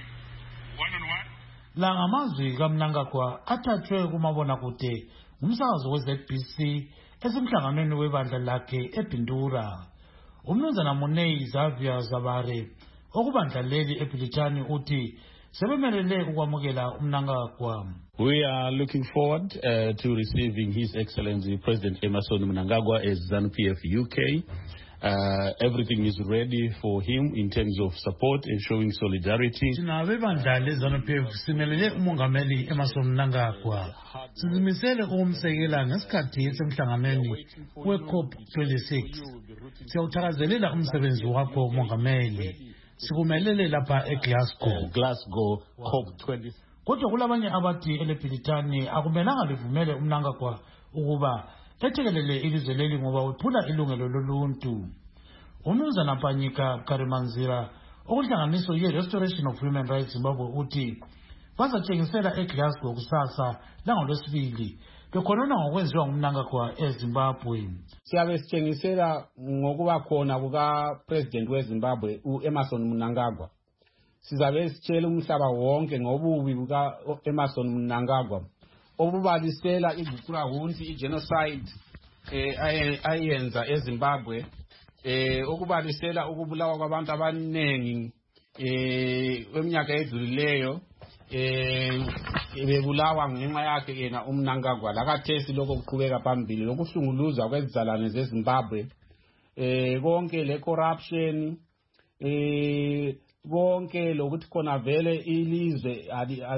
La ngamazwi kaMnangagwa athathwe kumabonakude ngumsakazo we-Z B C esemhlanganweni webandla lakhe eBindura. Umnumzana Money Xavier Zabare okubandla leli eBritane uthi sebemelele ukwamukela uMnangagwa. We are looking forward uh, to receiving His Excellency President Emmerson Mnangagwa as ZANU-P F U K. Uh, everything is ready for him in terms of support and showing solidarity. Sinabebandla leZANU-P F simelele umongameli Emmerson Mnangagwa. Sizimisele ukumsekela ngesikhathi semhlanganweni we-COP twenty-six. Siyawuthakazelela umsebenzi wakho umongameli. Sikumelele lapha eGlasgow. Glasgow COP twenty-six. Kodwa kulabanye abathi eleBritane akumelanga livumele uMnangagwa ukuba ethekelele ilizwe leli ngoba wephula ilungelo loluntu. umnumzana Panyika Karimanzira okuhlanganiso ye-Restoration of Human Rights Zimbabwe uthi bazatshengisela eGlasgow kusasa langolwesibili bekhonona ngokwenziwa ngumnangagwa eZimbabwe. Siyabe sitshengisela ngokuba khona kuka-President weZimbabwe u-Emmerson Mnangagwa. Sizabe sitshela umhlaba wonke ngobubi buka-Emmerson Mnangagwa obubalisela iguqulahunsi i-genocide eh ayenza eZimbabwe eh okubalisela ukubulawa kwabantu abanengi eh eminyaka edlulileyo eh bebulawa ngenxa yakhe yena uMnangagwa lakathesi lokho kuqhubeka phambili lokuhlunguluza kwezizalwane zeZimbabwe eh konke le corruption eh konke lokuthi khona vele ilizwe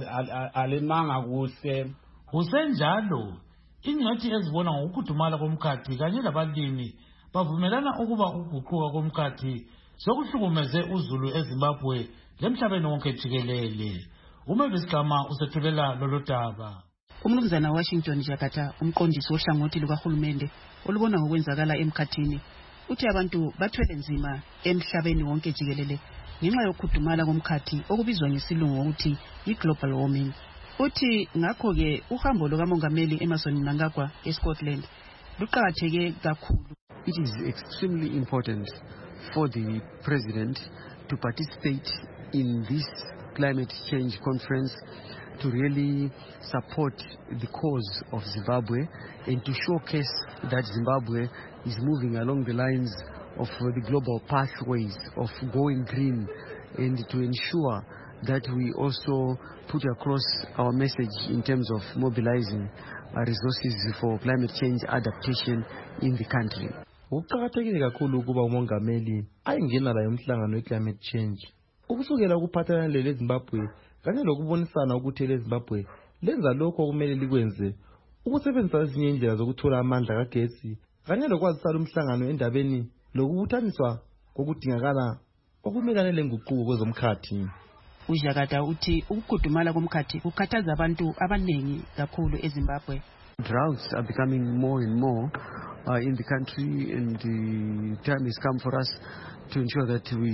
alimanga kuhle. Kusenjalo ingxoxo ezibona ngokudumala komkhathi kanye labalimi bavumelana ukuba ukuguquka komkhathi sokuhlukumeze uZulu eZimbabwe lemhlabeni wonke jikelele. Umavis Gama usethulela lolu daba. Umnumzana Washington Jakata umqondisi wohlangothi lukahulumende olubona ngokwenzakala emkhathini uthi abantu bathwele nzima emhlabeni wonke jikelele ngenxa yokukhudumala komkhathi okubizwa ngesilungu ukuthi i-global warming. Uthi ngakho ke uhambo lukamongameli Emmerson Mnangagwa eScotland luqakatheke kakhulu. It is extremely important for the president to participate in this climate change conference to really support the cause of Zimbabwe and to showcase that Zimbabwe is moving along the lines of the global pathways of going green and to ensure that we also put across our message in terms of mobilizing our resources for climate change adaptation in the country. Ukuqakathekile kakhulu ukuba umongameli ayingena la yomhlangano we-climate change. Ukusukela ukuphathana leZimbabwe kanye lokubonisana ukuthi leZimbabwe lenza lokho okumele likwenze ukusebenzisa ezinye indlela zokuthola amandla kagesi kanye lokwazisa umhlangano endabeni lokubuthaniswa kokudingakala okumelane lenguquko kwezomkhathi. Ujakata uthi ukukhudumala komkhathi kukhathaza abantu abanengi kakhulu eZimbabwe. Droughts are becoming more and more uh, in the country, and the time has come for us to ensure that we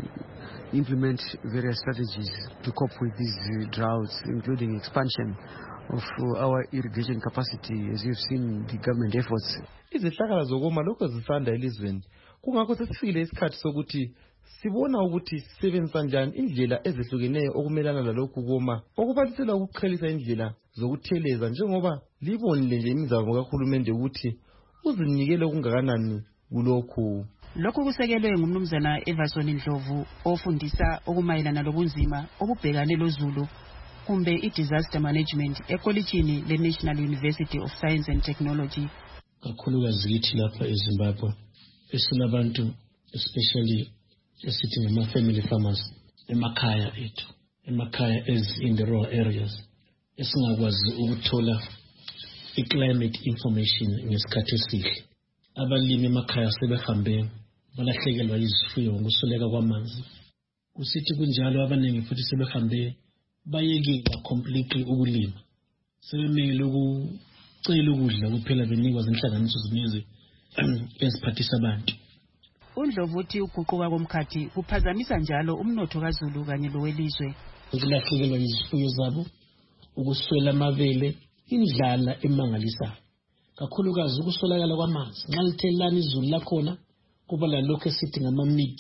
implement various strategies to cope with these uh, droughts, including expansion of uh, our irrigation capacity, as you've seen the government efforts. Izihlakala zokoma lokho zisanda elizweni kungakho sesifikile isikhathi sokuthi sibona ukuthi sisebenzisa njani indlela ezihlukeneyo okumelana lalokhu koma okubalisela ukuqhelisa indlela zokutheleza njengoba libonile nje imizamo kahulumende ukuthi uzinikele okungakanani kulokhu. Lokhu kusekelwe ngumnumzana Everson Ndlovu ofundisa okumayelana lobunzima obubhekane loZulu kumbe i-disaster management ekolitshini le-National University of Science and Technology. Kakhulukazi kithi lapha eZimbabwe esilabantu especially esithi ngama-family farmers emakhaya ethu emakhaya as in the rural areas esingakwazi ukuthola i-climate information ngesikhathi esihle. Abalimi emakhaya sebehambe balahlekelwa izifuyo ngokusoleka kwamanzi. Kusithi kunjalo abaningi futhi sebehambe bayekela completely ukulima. Sebemele ukucela ukudla kuphela benikwa zinhlanganiso zinize eziphathisa abantu. Undlovu uthi ukuguquka komkhathi kuphazamisa njalo umnotho kaZulu kanye lowelizwe. Ukulahlekelwa izifuyo zabo, ukuswela amabele, indlala emangalisayo. Kakhulukazi ukusolakala kwamanzi. Nxa lithelana izulu lakhona kuba lalokho esithi ngama-mid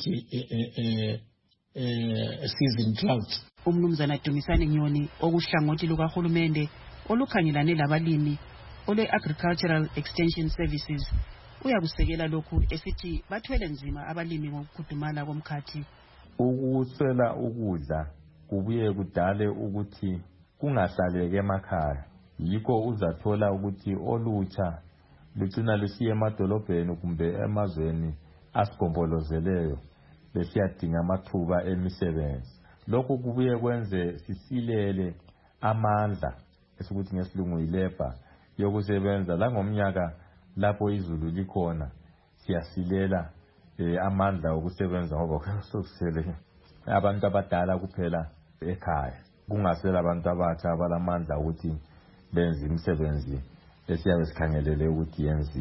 season drought. Umnumzana Dumisani Nyoni okuhlangothi lukahulumende olukhangelane labalimi olwe-Agricultural Extension Services uyakusekela lokhu esithi bathwele nzima abalimi ngokukhudumala komkhathi. Ukuswela ukudla kubuye kudale ukuthi kungahlaleki emakhaya. Yikho uzathola ukuthi olutsha lucina lusiya emadolobheni kumbe emazweni asigombolozeleyo besiyadinga amathuba emisebenzi. Lokho kubuye kwenze sisilele amandla esikuthi ngesilungu ilabor yokusebenza la ngomnyaka lapho izulu likhona siyasilela eh, amandla okusebenza ngoba sokusele abantu abadala kuphela ekhaya kungasela abantu abatsha abalamandla ukuthi benze imisebenzi esiyabe sikhangelele ukuthi yenziwe.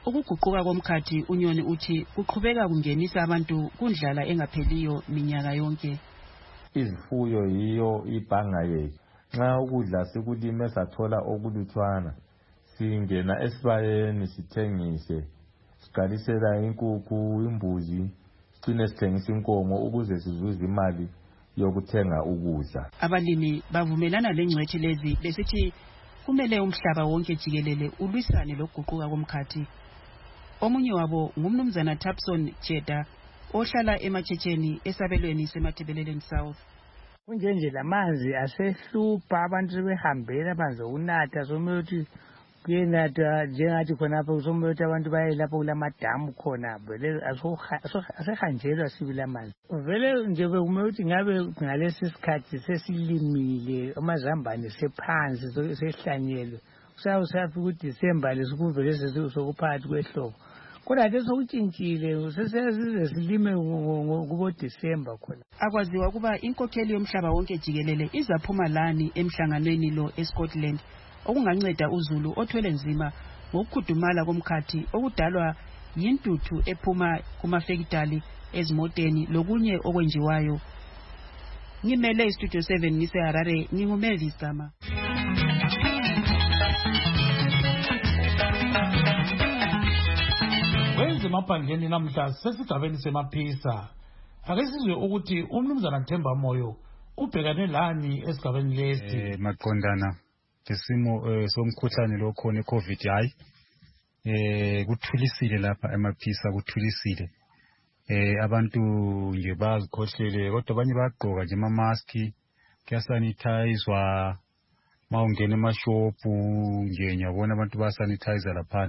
Ukuguquka komkhathi uNyoni uthi kuqhubeka kungenisa abantu kundlala engapheliyo minyaka yonke. Izifuyo yiyo ibhanga yethu. Nxa ukudla sikulime sathola okuluthwana, singena esibayeni sithengise, siqalisela inkukhu, imbuzi, sicine sithengisa inkomo ukuze sizuze imali yokuthenga ukudla. Abalimi bavumelana lengcwethi lezi besithi kumele umhlaba wonke jikelele ulwisane lokuguquka komkhathi. Omunye wabo ngumnumzana Tapson Cheda ohlala eMatshecheni esabelweni seMathebeleleni South. Kunjenje lamanzi asehlupha abantu behambela bazokunatha somele ukuthi kuyenatha njengathi khonapha somele ukuthi abantu baye lapho kulamadamu khona vele asehanjelwa sibili amanzi. Vele nje bekumele ukuthi ngabe ngalesi sikhathi sesilimile amazambane sephansi sehlanyelwe kusawusafika uDisemba lesikuvele sokuphakathi kwehlobo. Kodwa ke sokutshintshile sesize silime kubo December khona. Akwaziwa kuba inkokheli yomhlaba wonke jikelele izaphuma lani emhlanganweni lo eScotland okunganceda uZulu othwele nzima ngokukhudumala komkhathi okudalwa yintuthu ephuma kumafekitali ezimoteni lokunye okwenjiwayo. Ngimele iStudio seven ngise Harare nginguMelvis Gama. Emaphandleni namhla sesigabeni semaphisa. Ake sizwe ukuthi umnumzana Themba Moyo ubhekane lani esigabeni lesi. Eh maqondana lesimo somkhuhlane lo khona iCovid hayi eh kuthulisile lapha emaphisa kuthulisile. Eh abantu nje bazikhohlele kodwa abanye bagqoka nje ama mask kuyasanitizwa mawungena emashopu nje nyabona abantu ba sanitizer lapha.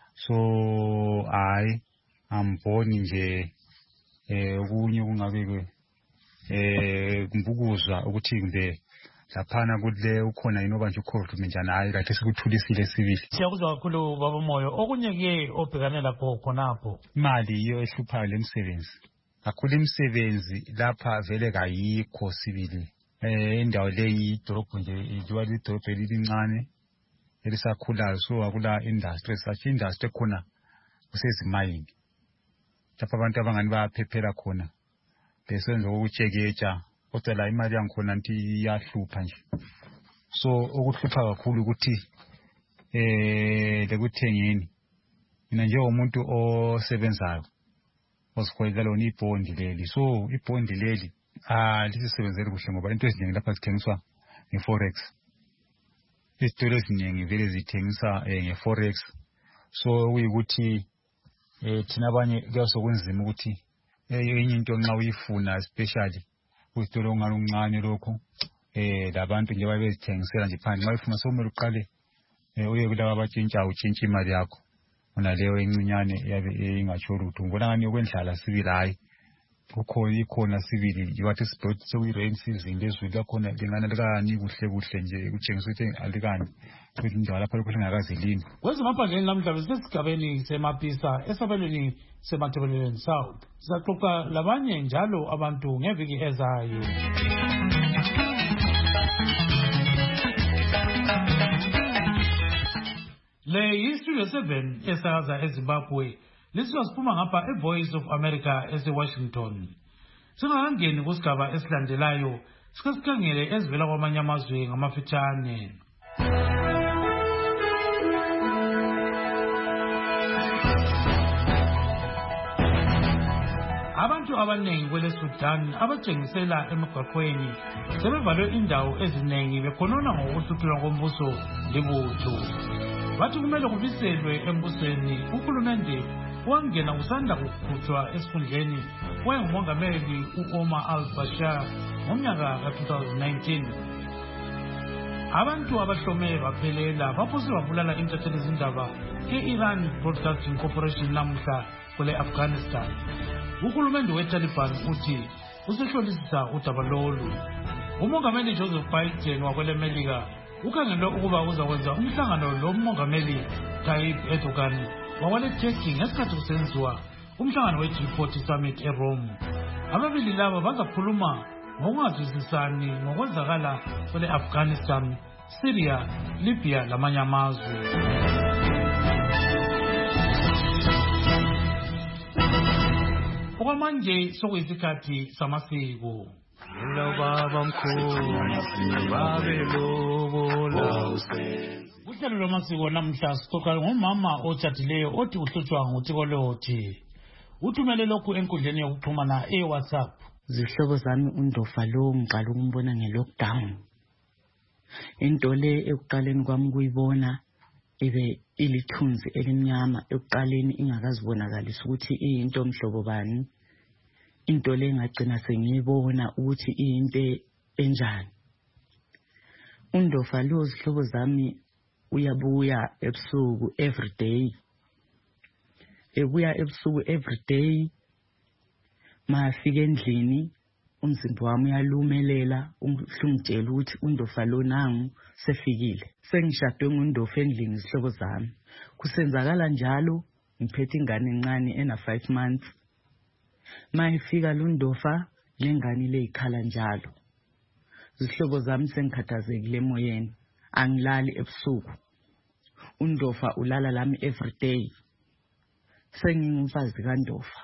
So I amboni nje eh okunye kungabe eh kumbukuzwa ukuthi ngibe laphana kule ukhona inoba nje uCovid njani hayi kahle sikuthulisile sibili. Siyakuzwa kakhulu baba Moyo okunye ke obhekane lapho khonapho imali iyo ehluphayo lemsebenzi kakhulu imisebenzi lapha vele kayikho sibili eh indawo leyi idorobho nje idwa lidorobho elincane elisakhulayo so akula industry such industry khona kusezimayini lapha abantu abangani bayaphephela khona besenza ukuchekeja kodwa la imali yangikhona nti iyahlupha nje so ukuhlupha kakhulu ukuthi eh lekuthengeni mina nje umuntu osebenzayo osikhwela lona ibondi leli so ibondi leli ah lisisebenzele kuhle ngoba into eziningi lapha zithengiswa ngeforex. Isitolo eziningi vele zithengisa ngeforex so uyikuthi eh thina abanye kuyasokwenzima ukuthi enye into nxa uyifuna especially kwisitolo ngaluncane lokho eh labantu nje babezithengisela nje phandle nxa ufuna somele uqale uye kulaba abatshintsha utshintsha imali yakho unaleyo encinyane yabe ingatsho lutho ngibona ngani okwendlala sibili hayi kukhona ikhona sibili nje wathi sport sokuyirain season lezulu lakhona lingana likani kuhle kuhle nje kutshengisa ukuthi alikani ukuthi indawo lapha lokho lingakazilini. Kwezemaphandleni namhla besesigabeni semaphisa esabelweni seMathebeleleni South sizaxoxa labanye njalo abantu ngeviki ezayo. Le yiStudio seven esakaza eZimbabwe lisiyo siphuma ngapha eVoice of America eseWashington. Singakangeni kusigaba esilandelayo sike sikhangele ezivela kwamanye amazwe ngamafitshane. Abantu abanengi kwele Sudan abatshengisela emigwaqweni sebevalwe indawo eziningi bekhonona ngokuhlupheka kombuso libutho. Bathi kumele kubiselwe embusweni uhulumende wangena usanda kukhutshwa esikhundleni wayengumongameli u-Omar al-Bashir ngomnyaka ka-two thousand nineteen. Abantu abahlome baphelela baphose babulala intatheli zindaba e-Iran Broadcasting Corporation namhla kule Afghanistan. Uhulumende we-Taliban uthi usehlolisisa udaba lolu. Umongameli Joseph Biden wakwele Melika ukhangelwe ukuba uzakwenza umhlangano lo mongameli Tayyip Erdogan wakwele Turkey ngesikhathi kusenziwa umhlangano we G forty summit eRome. Ababili laba bazakhuluma ngokungazwisisani ngokwenzakala kwele Afghanistan, Syria, Libya lamanye amazwe. okwamanje sokuyisikhathi samasiko. Baba mkhulu babelobola. Uhlelo lwamasiko namhla sixoxa ngomama otshadileyo othi uhlutshwa nguTikolothi. Uthumele lokhu enkundleni yokuxhumana e-WhatsApp. Zihlobo zami uNdofa lo ngiqala ukumbona nge-lockdown. Into le ekuqaleni kwami kuyibona ebe ilithunzi elimnyama, ekuqaleni ingakazibonakalisa ukuthi iyinto omhlobo bani. Into le ngagcina sengiyibona ukuthi iyinto enjani. uNdofa lo zihlobo zami uyabuya ebusuku every day. Ebuya ebusuku every day. Mafika endlini umzimba wami uyalumelela ungitshela ukuthi uNdofa lo nangu sefikile. Sengishadwe nguNdofa endlini zihlobo zami. Kusenzakala njalo ngiphethe ingane encane ena five months. Mayifika lo Ndofa lengane le ikhala njalo. Zihlobo zami sengikhathazekile emoyeni. Angilali ebusuku. uNdofa ulala lami every day. Sengingumfazi kaNdofa.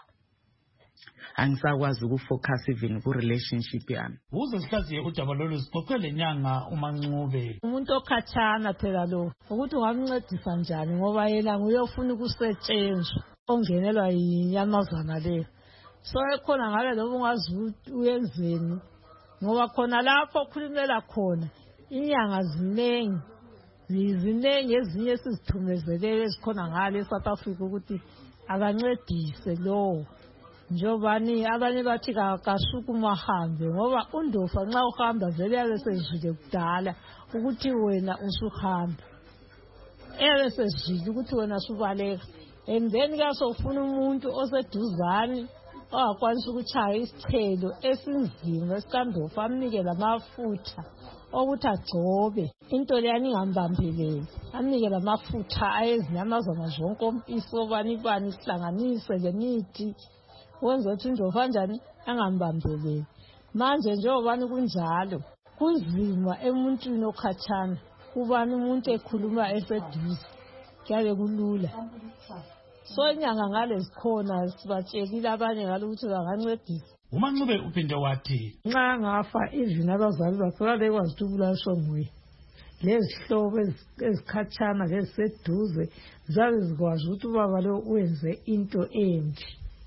Angisakwazi ukufocus even ku relationship yami. Uze sihlaziye udaba lolu sixoxele nyanga uMancube. Umuntu okhathana phela lo ukuthi ungamncedisa njani ngoba yena nguyofuna ukusetshenzwa ongenelwa yinyamazana le. So ekhona ngale lobu ungazi uyenzeni ngoba khona lapho okhulumela khona inyanga zinengi zizinengi ezinye sizithumezele esikhona ngale eSouth Africa ukuthi akancedise lo. Njobani abanye bathi kasukuma hambe ngoba uNdofa nxa uhamba vele yabe sezile kudala ukuthi wena usuhamba. Ebe sezile ukuthi wena usubaleka. And then kasofuna umuntu oseduzani owakwanisa ukuchaya isithelo esinzima esikaNdofa amnike lamafutha okuthi agcobe. Into le yaningambambeleli amnike lamafutha ayezinyamazana zonke ompiso bani bani sihlanganise lemithi. Wenza ukuthi uNdofa njani angambambeleli. Manje njengobani kunjalo kunzima emuntwini okhathana kubani umuntu ekhuluma eseduze kuyabe kulula. So inyanga ngale zikhona sibatshelile abanye ngalo ukuthi bangancedisa. uMancube uphinde wathi nxa ngafa izini abazali bakho bekwazi ukuthi ubulasho nguye. Lezi hlobo ezikhathana leziseduze zabe zikwazi ukuthi ubaba lo wenze into embi.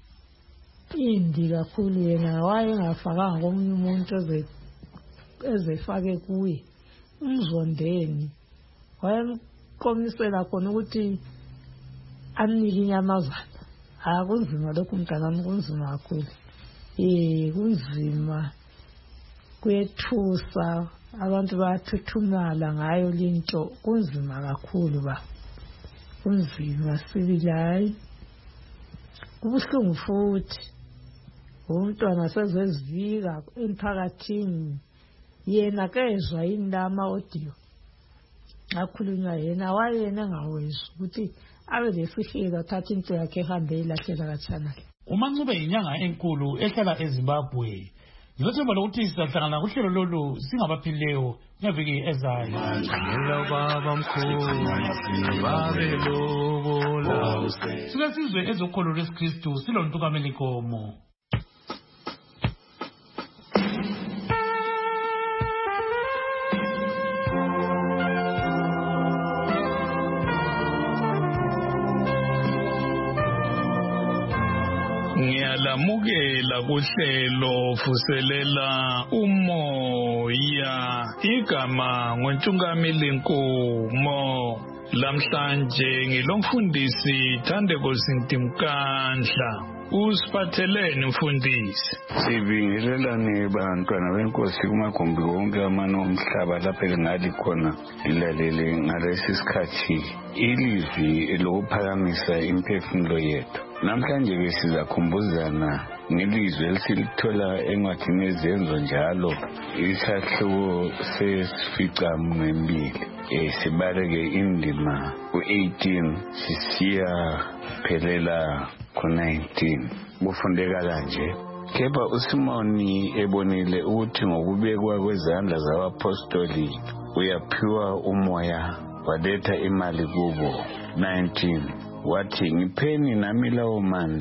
Indi kakhulu yena wayengafakanga komunye umuntu ezefake kuye. Umzondeni wayemkomisela khona ukuthi amnike inyamazana. Akunzima lokhu mntanami, kunzima kakhulu. Eh kunzima kuyethusa abantu bathuthumala ngayo linto, kunzima kakhulu ba. Kunzima sibilayi. Kubuhlungu futhi. Umntwana sezezivika emphakathini yena kezwa indama audio akhulunywa yena wayena ngawezwa ukuthi abe lefihlelo athatha into yakhe ehambe ilahlela kathana. uMancube inyanga enkulu ehlala eZimbabwe. Ngilethemba lokuthi sizahlangana kuhlelo lolu singabaphilileyo ngeviki ezayo. Baba mkhulu babelobola. Sike sizwe ezokholo lwesikristu silontukamela inkomo. Ngiyalamukela kuhlelo vuselela umoya igama ngoNtungameli Nkomo. Lamhlanje ngilomfundisi Thandeko Sintimkandla. Usiphatheleni mfundisi? Sibingelelani bantwana benkosi kumagumbi wonke amano omhlaba lapha engali khona lilalele ngalesi sikhathi ilizwi lokuphakamisa imphefumulo yethu. Namhlanje ke sizakhumbuzana ngelizwi esilithola encwadini ezenzo njalo isahluko sesificamunwembili. Eh sibaleke indima u-eighteen sisiya phelela ku-nineteen. Kufundeka kanje. Kepha uSimoni ebonile ukuthi ngokubekwa kwezandla zabapostoli uyaphiwa umoya waletha imali kubo. nineteen Wathi ngipheni nami lawo mandla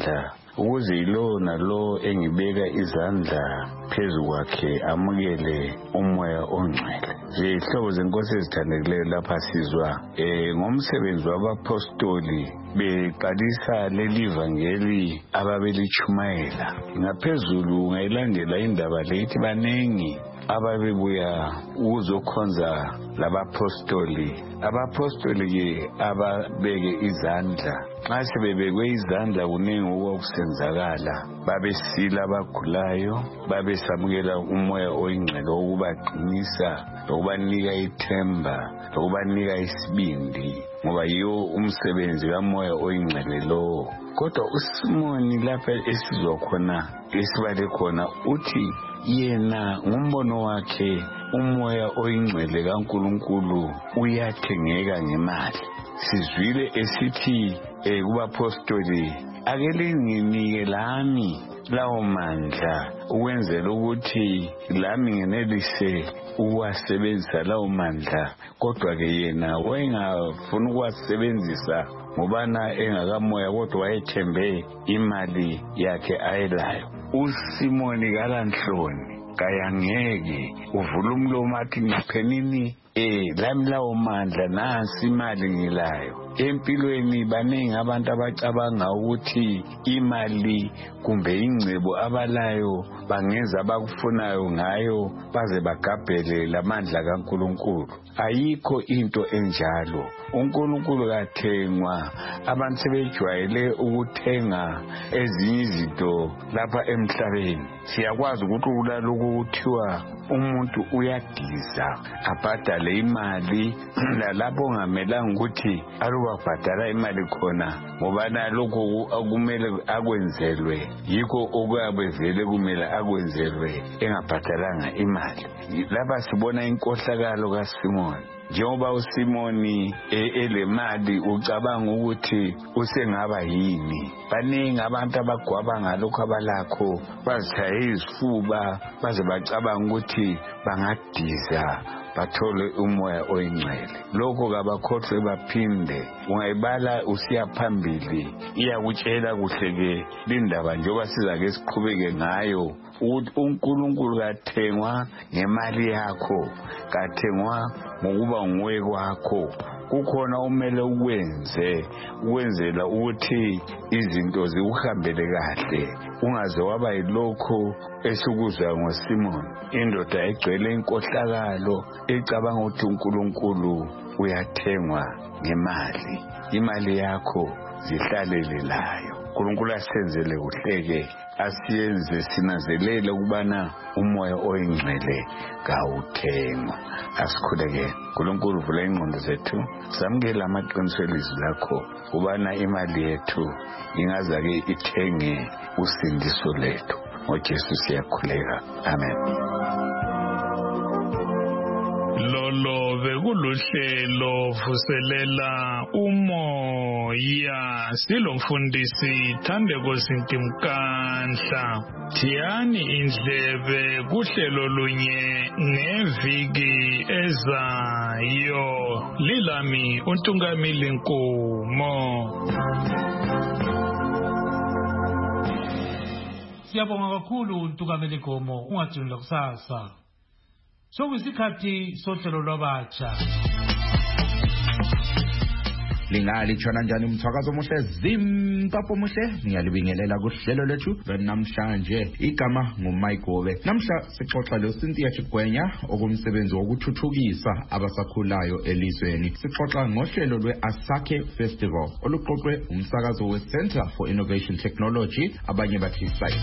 ukuze ilo nalo engibeka izandla phezu kwakhe amukele umoya ongcwele. Zihlobo zenkosi ezithandekileyo lapha sizwa eh ngomsebenzi wabapostoli beqalisa leli vangeli ababelichumayela. Ngaphezulu ungayilandela indaba lethi banengi ababebuya ukuzokhonza labapostoli. Abapostoli ke ababeke izandla, nxa sebebekwe izandla kuningi okwakusenzakala. Babesila abagulayo, babesamukela umoya oyingcwele ukubaqinisa, lokubanika ithemba, lokubanika isibindi, ngoba yiwo umsebenzi kamoya oyingcwele lowo. Kodwa uSimoni lapha esizwa khona esibale khona uthi yena ngumbono wakhe umoya oyingcwele kaNkulunkulu uyathengeka ngemali. Sizwile esithi eh kubapostoli ake linginike lami lawo mandla ukwenzela ukuthi lami ngenelise uwasebenzisa lawo mandla. Kodwa ke yena wayengafuna ukuwasebenzisa ngobana engakamoya, kodwa wayethembe imali yakhe ayelayo. uSimoni kalanhloni kayangeke uvula umlomo athi ngiphenini eh lami lawo mandla nansi imali ngilayo. Empilweni baningi abantu abacabanga ukuthi imali kumbe ingcebo abalayo bangenza abakufunayo ngayo baze bagabhele lamandla kaNkulunkulu. Ayikho into enjalo. uNkulunkulu kathengwa. Abantu sebejwayele ukuthenga ezinye izinto lapha emhlabeni. Siyakwazi ukuthi ukulaloku kuthiwa umuntu uyadiza abhadale imali lalapho ongamelanga ukuthi alubabhadala imali khona, ngoba nalokho akumele akwenzelwe yikho okuyabe vele kumele akwenzelwe engabhadalanga imali. Lapha sibona inkohlakalo kaSimoni. Njengoba uSimoni elemali ucabanga ukuthi usengaba yini. Baningi abantu abagwaba ngalokho abalakho, bazithaya izifuba baze bacabanga ukuthi bangadiza bathole umoya oyingcwele. Lokho kabakhohlwe baphinde. Ungayibala usiya phambili iyakutshela kuhle ke lindaba njengoba sizake siqhubeke ngayo ukuthi uNkulunkulu kathengwa ngemali yakho, kathengwa ngokuba nguwe kwakho. Kukhona umele ukwenze ukwenzela ukuthi izinto zikuhambele kahle, ungaze waba yilokho esukuzwa ngoSimoni, indoda egcwele inkohlakalo ecabanga ukuthi uNkulunkulu uyathengwa ngemali. Imali yakho zihlalele layo. uNkulunkulu asenzele kuhleke, asiyenze sinazelele ukubana umoya oyingcwele kawuthengwa. Asikhuleke. uNkulunkulu vula ingqondo zethu, samukela amaqiniso elizwi lakho ukubana imali yethu ingazake ithenge usindiso lethu. ngoJesu siyakhuleka. Amen. Lolo bekuluhlelo vuselela umoya, silomfundisi Thandeko Sintimkandla. Thiyani indlebe kuhlelo lunye ngeviki ezayo. Lilami uNtungamili Nkomo. Siyabonga kakhulu uNtungamili Nkomo, ungadinela kusasa. Sokuyisikhathi sohlelo lwabatsha. Lingali tshona njani umthwakazo omuhle zimpapo muhle, ngiyalibingelela kuhlelo lethu namhlanje. Igama nguMike Gobe. Namhla sixoxa lo Cynthia Chigwenya okumsebenzi wokuthuthukisa abasakhulayo elizweni. Sixoxa ngohlelo lweAsake Festival oluqoqwe umsakazo weCenter for Innovation Technology, abanye bathi SITE.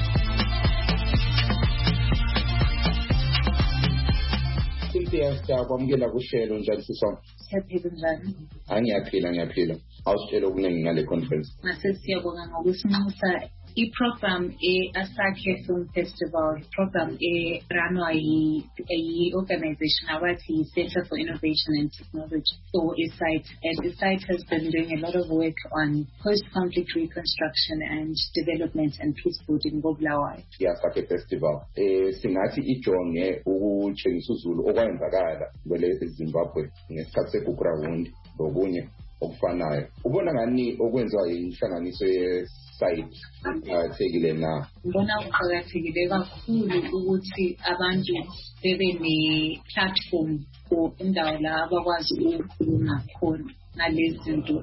Siyakwamukela kuhlelo njalo sisona. Siyaphila njani? Angiyaphila ngiyaphila. Awusitshela okuningi ngale conference. Mase siyabonga ngokusinxusa i-program e-Asake Film Festival, program e-ranwa yi-organization abathi Center for Innovation and Technology, or SITE. And SITE has been doing a lot of work on post-conflict reconstruction and development and peace building ngobulawayo. I-Asake Festival eh singathi ijonge ukutshengisa uzulu okwenzakala kwele Zimbabwe ngesikhathi seGugurawundi lokunye okufanayo. Ubona ngani okwenziwa inhlanganiso ye side kuqakathekile na? Ngibona kuqakathekile kakhulu ukuthi abantu bebe ne-platform for indawo la abakwazi ukukhuluma khona ngalezi zinto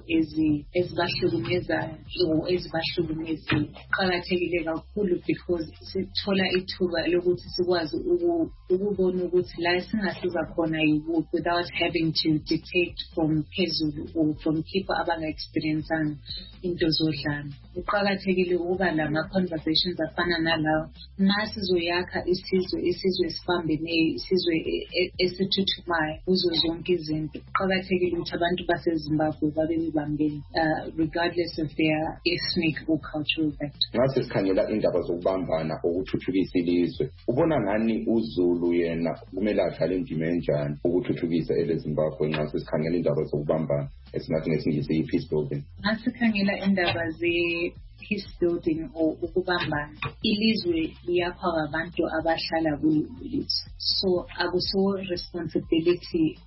ezibahlukumezayo or ezibahlukumezile. Kuqakathekile kakhulu because sithola ithuba lokuthi sikwazi ukubona ukuthi la singasiza khona yikuphi without having to dictate from phezulu or from people abanga-experienceanga into zodlame. Kuqakathekile ukuba lama-conversations afana nalawo. Ma sizoyakha isizwe, isizwe esibambeneyo, isizwe esithuthumayo kuzo zonke izinto. Kuqakathekile ukuthi abantu baseZimbabwe babe bebambene regardless of their ethnic or cultural background. Ngase sikhangela indaba zokubambana okuthuthukisa ilizwe. Ubona ngani uZulu yena kumele adlale indima enjani ukuthuthukisa eleZimbabwe ngase sikhangela indaba zokubambana esinathi ngesingisi i-peace building? Ngase sikhangela indaba ze peace building or ukubambana. Ilizwe liyakhwa abantu abahlala kulo. So akuso responsibility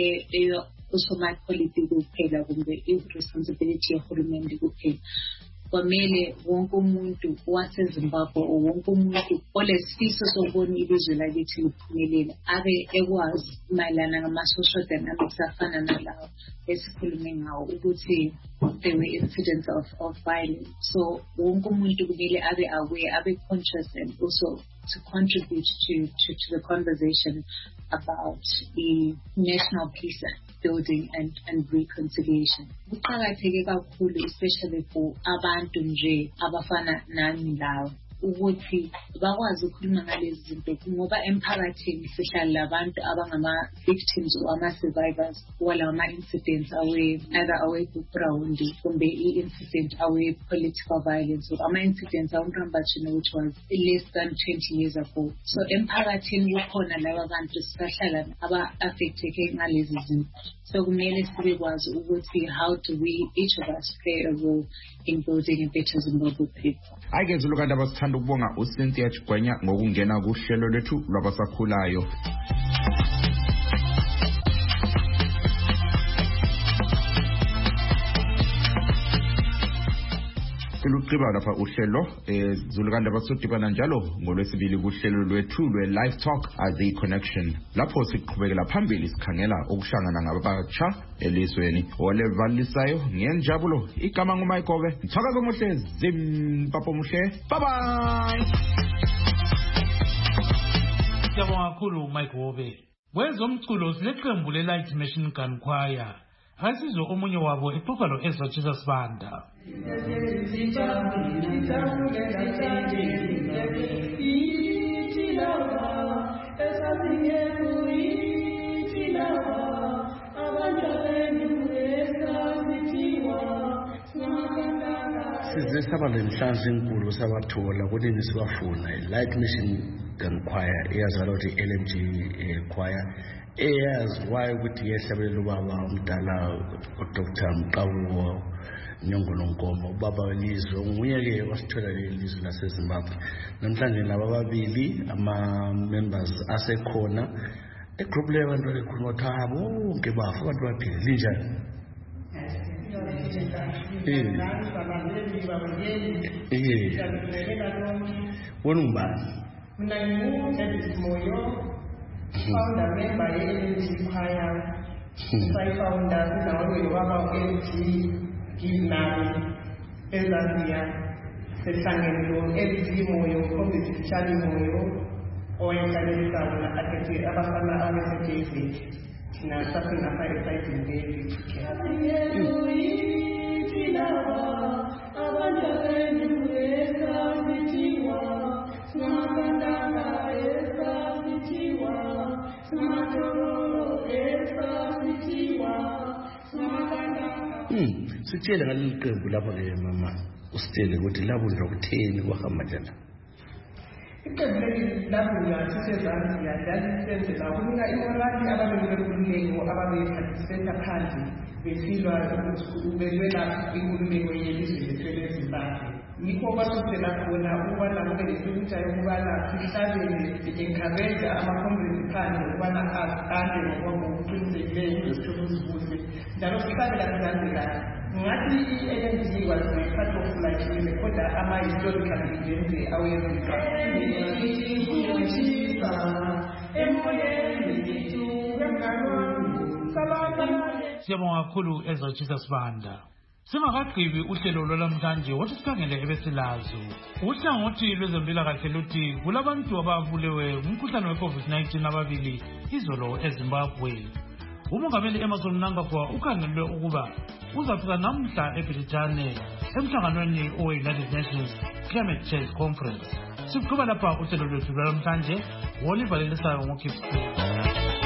eh usomapolitiki kuphela kumbe i-responsibility yehulumende kuphela. Kwamele wonke umuntu waseZimbabwe or wonke umuntu olesifiso sokubona ilizwe lakithi liphumelela abe ekwazi mayelana ngama-social dynamics afana nalawo esikhulume ngawo ukuthi there were incidents of, of violence. So wonke umuntu kumele abe aware, abe conscious and also to contribute to, to, to the conversation about the national peace building and, and reconciliation. Kuqakatheke kakhulu especially for abantu nje abafana nami lawo ukuthi bakwazi ukukhuluma ngalezi zinto ngoba emphakathini sihlala labantu abangama-victims or ama-survivors walawo ama-incidents awe either awe-ground kumbe i-incident awe-political violence or ama-incidents awe-Mrambachino which was less than twenty years ago. So emphakathini kukhona laba bantu sisahlala aba-affecteke ngalezi zinto. So kumele sibekwazi ukuthi how do we each of us play a role in building a better Zimbabwe people. Ayike zulu kanti abasithanda ukubonga uCynthia Chigwenya ngokungena kuhlelo lwethu lwabasakhulayo. Siluqiba lapha uhlelo ezulu kanti abasodibana njalo ngolwesibili kuhlelo lwethu lwe-Live Talk as a Connection. Lapho siqhubekela phambili sikhangela ukuhlangana ngabatsha elizweni olevalisayo ngenjabulo. Igama nguMayigobe. Mthakazo omuhle, Zimbabwe omuhle. Bye bye. Siyabonga kakhulu Mayigobe. Kwezomculo sileqembu le-Light Machine Gun Choir. Asizwe omunye wabo iProfalo Ezra Jesus Banda. Size saba lenhlanzi enkulu sabathola kulini siwafuna i-Light Machine Gun Choir eyazalwa ukuthi L M G Choir eyazi why ukuthi yehlabelela ubaba umdala uDoctor Mqabuwo Nyongolonkomo ubaba welizwe nguye ke wasithola lelizwe laseZimbabwe. Namhlanje laba ababili ama members asekhona egroup leyo abantu lekhuluma thabo bonke bafa abantu baphila linjani. Eh. Eh. Wona ngubani? Mina ngingu Moyo. Founder member ye L M G Choir. Sai founder sinawe baba L M G Ginami eZambia. Sehlangene lo L M G Moyo kombe Charlie Moyo oyenkalisa wona akethe abafana abesejezi. Thina something after exciting day together. Hmm, sitshela ngaleli qembu lapho ke mama usitshele ukuthi labundla ukutheni kwahamba njani. Iqembu leli labundla sisezansi yadlalisenzela ukunika imorali ababebeluleko ababephathisa phansi besilwa ubelwela inkululeko yelizwe lethu leZimbabwe. Yikho basukela khona ukuba nabo belesibuta ukubana sihlabele encourage ama-conference phandle ukubana ande ngokuqinisekileyo izithubuzibuze njalo sihlabela sizandikayo ngathi i-L M G was my part of like kodwa ama-historical events awenza siyabonga kakhulu ezotshisa sibanda. Singakagqibi uhlelo lwalamhlanje wathi sikhangele ebesilazo. Uhlangothi lwezempilakahle luthi kulabantu ababulewe ngumkhuhlane we-COVID nineteen ababili izolo eZimbabwe. Umongameli Emmerson Mnangagwa ukhangelwe ukuba uzafika namhla eBritane emhlanganweni owe-United Nations Climate Change Conference. Siqhuba lapha uhlelo lwethu lwalamhlanje, Oliver Lelisayo ngoKipston.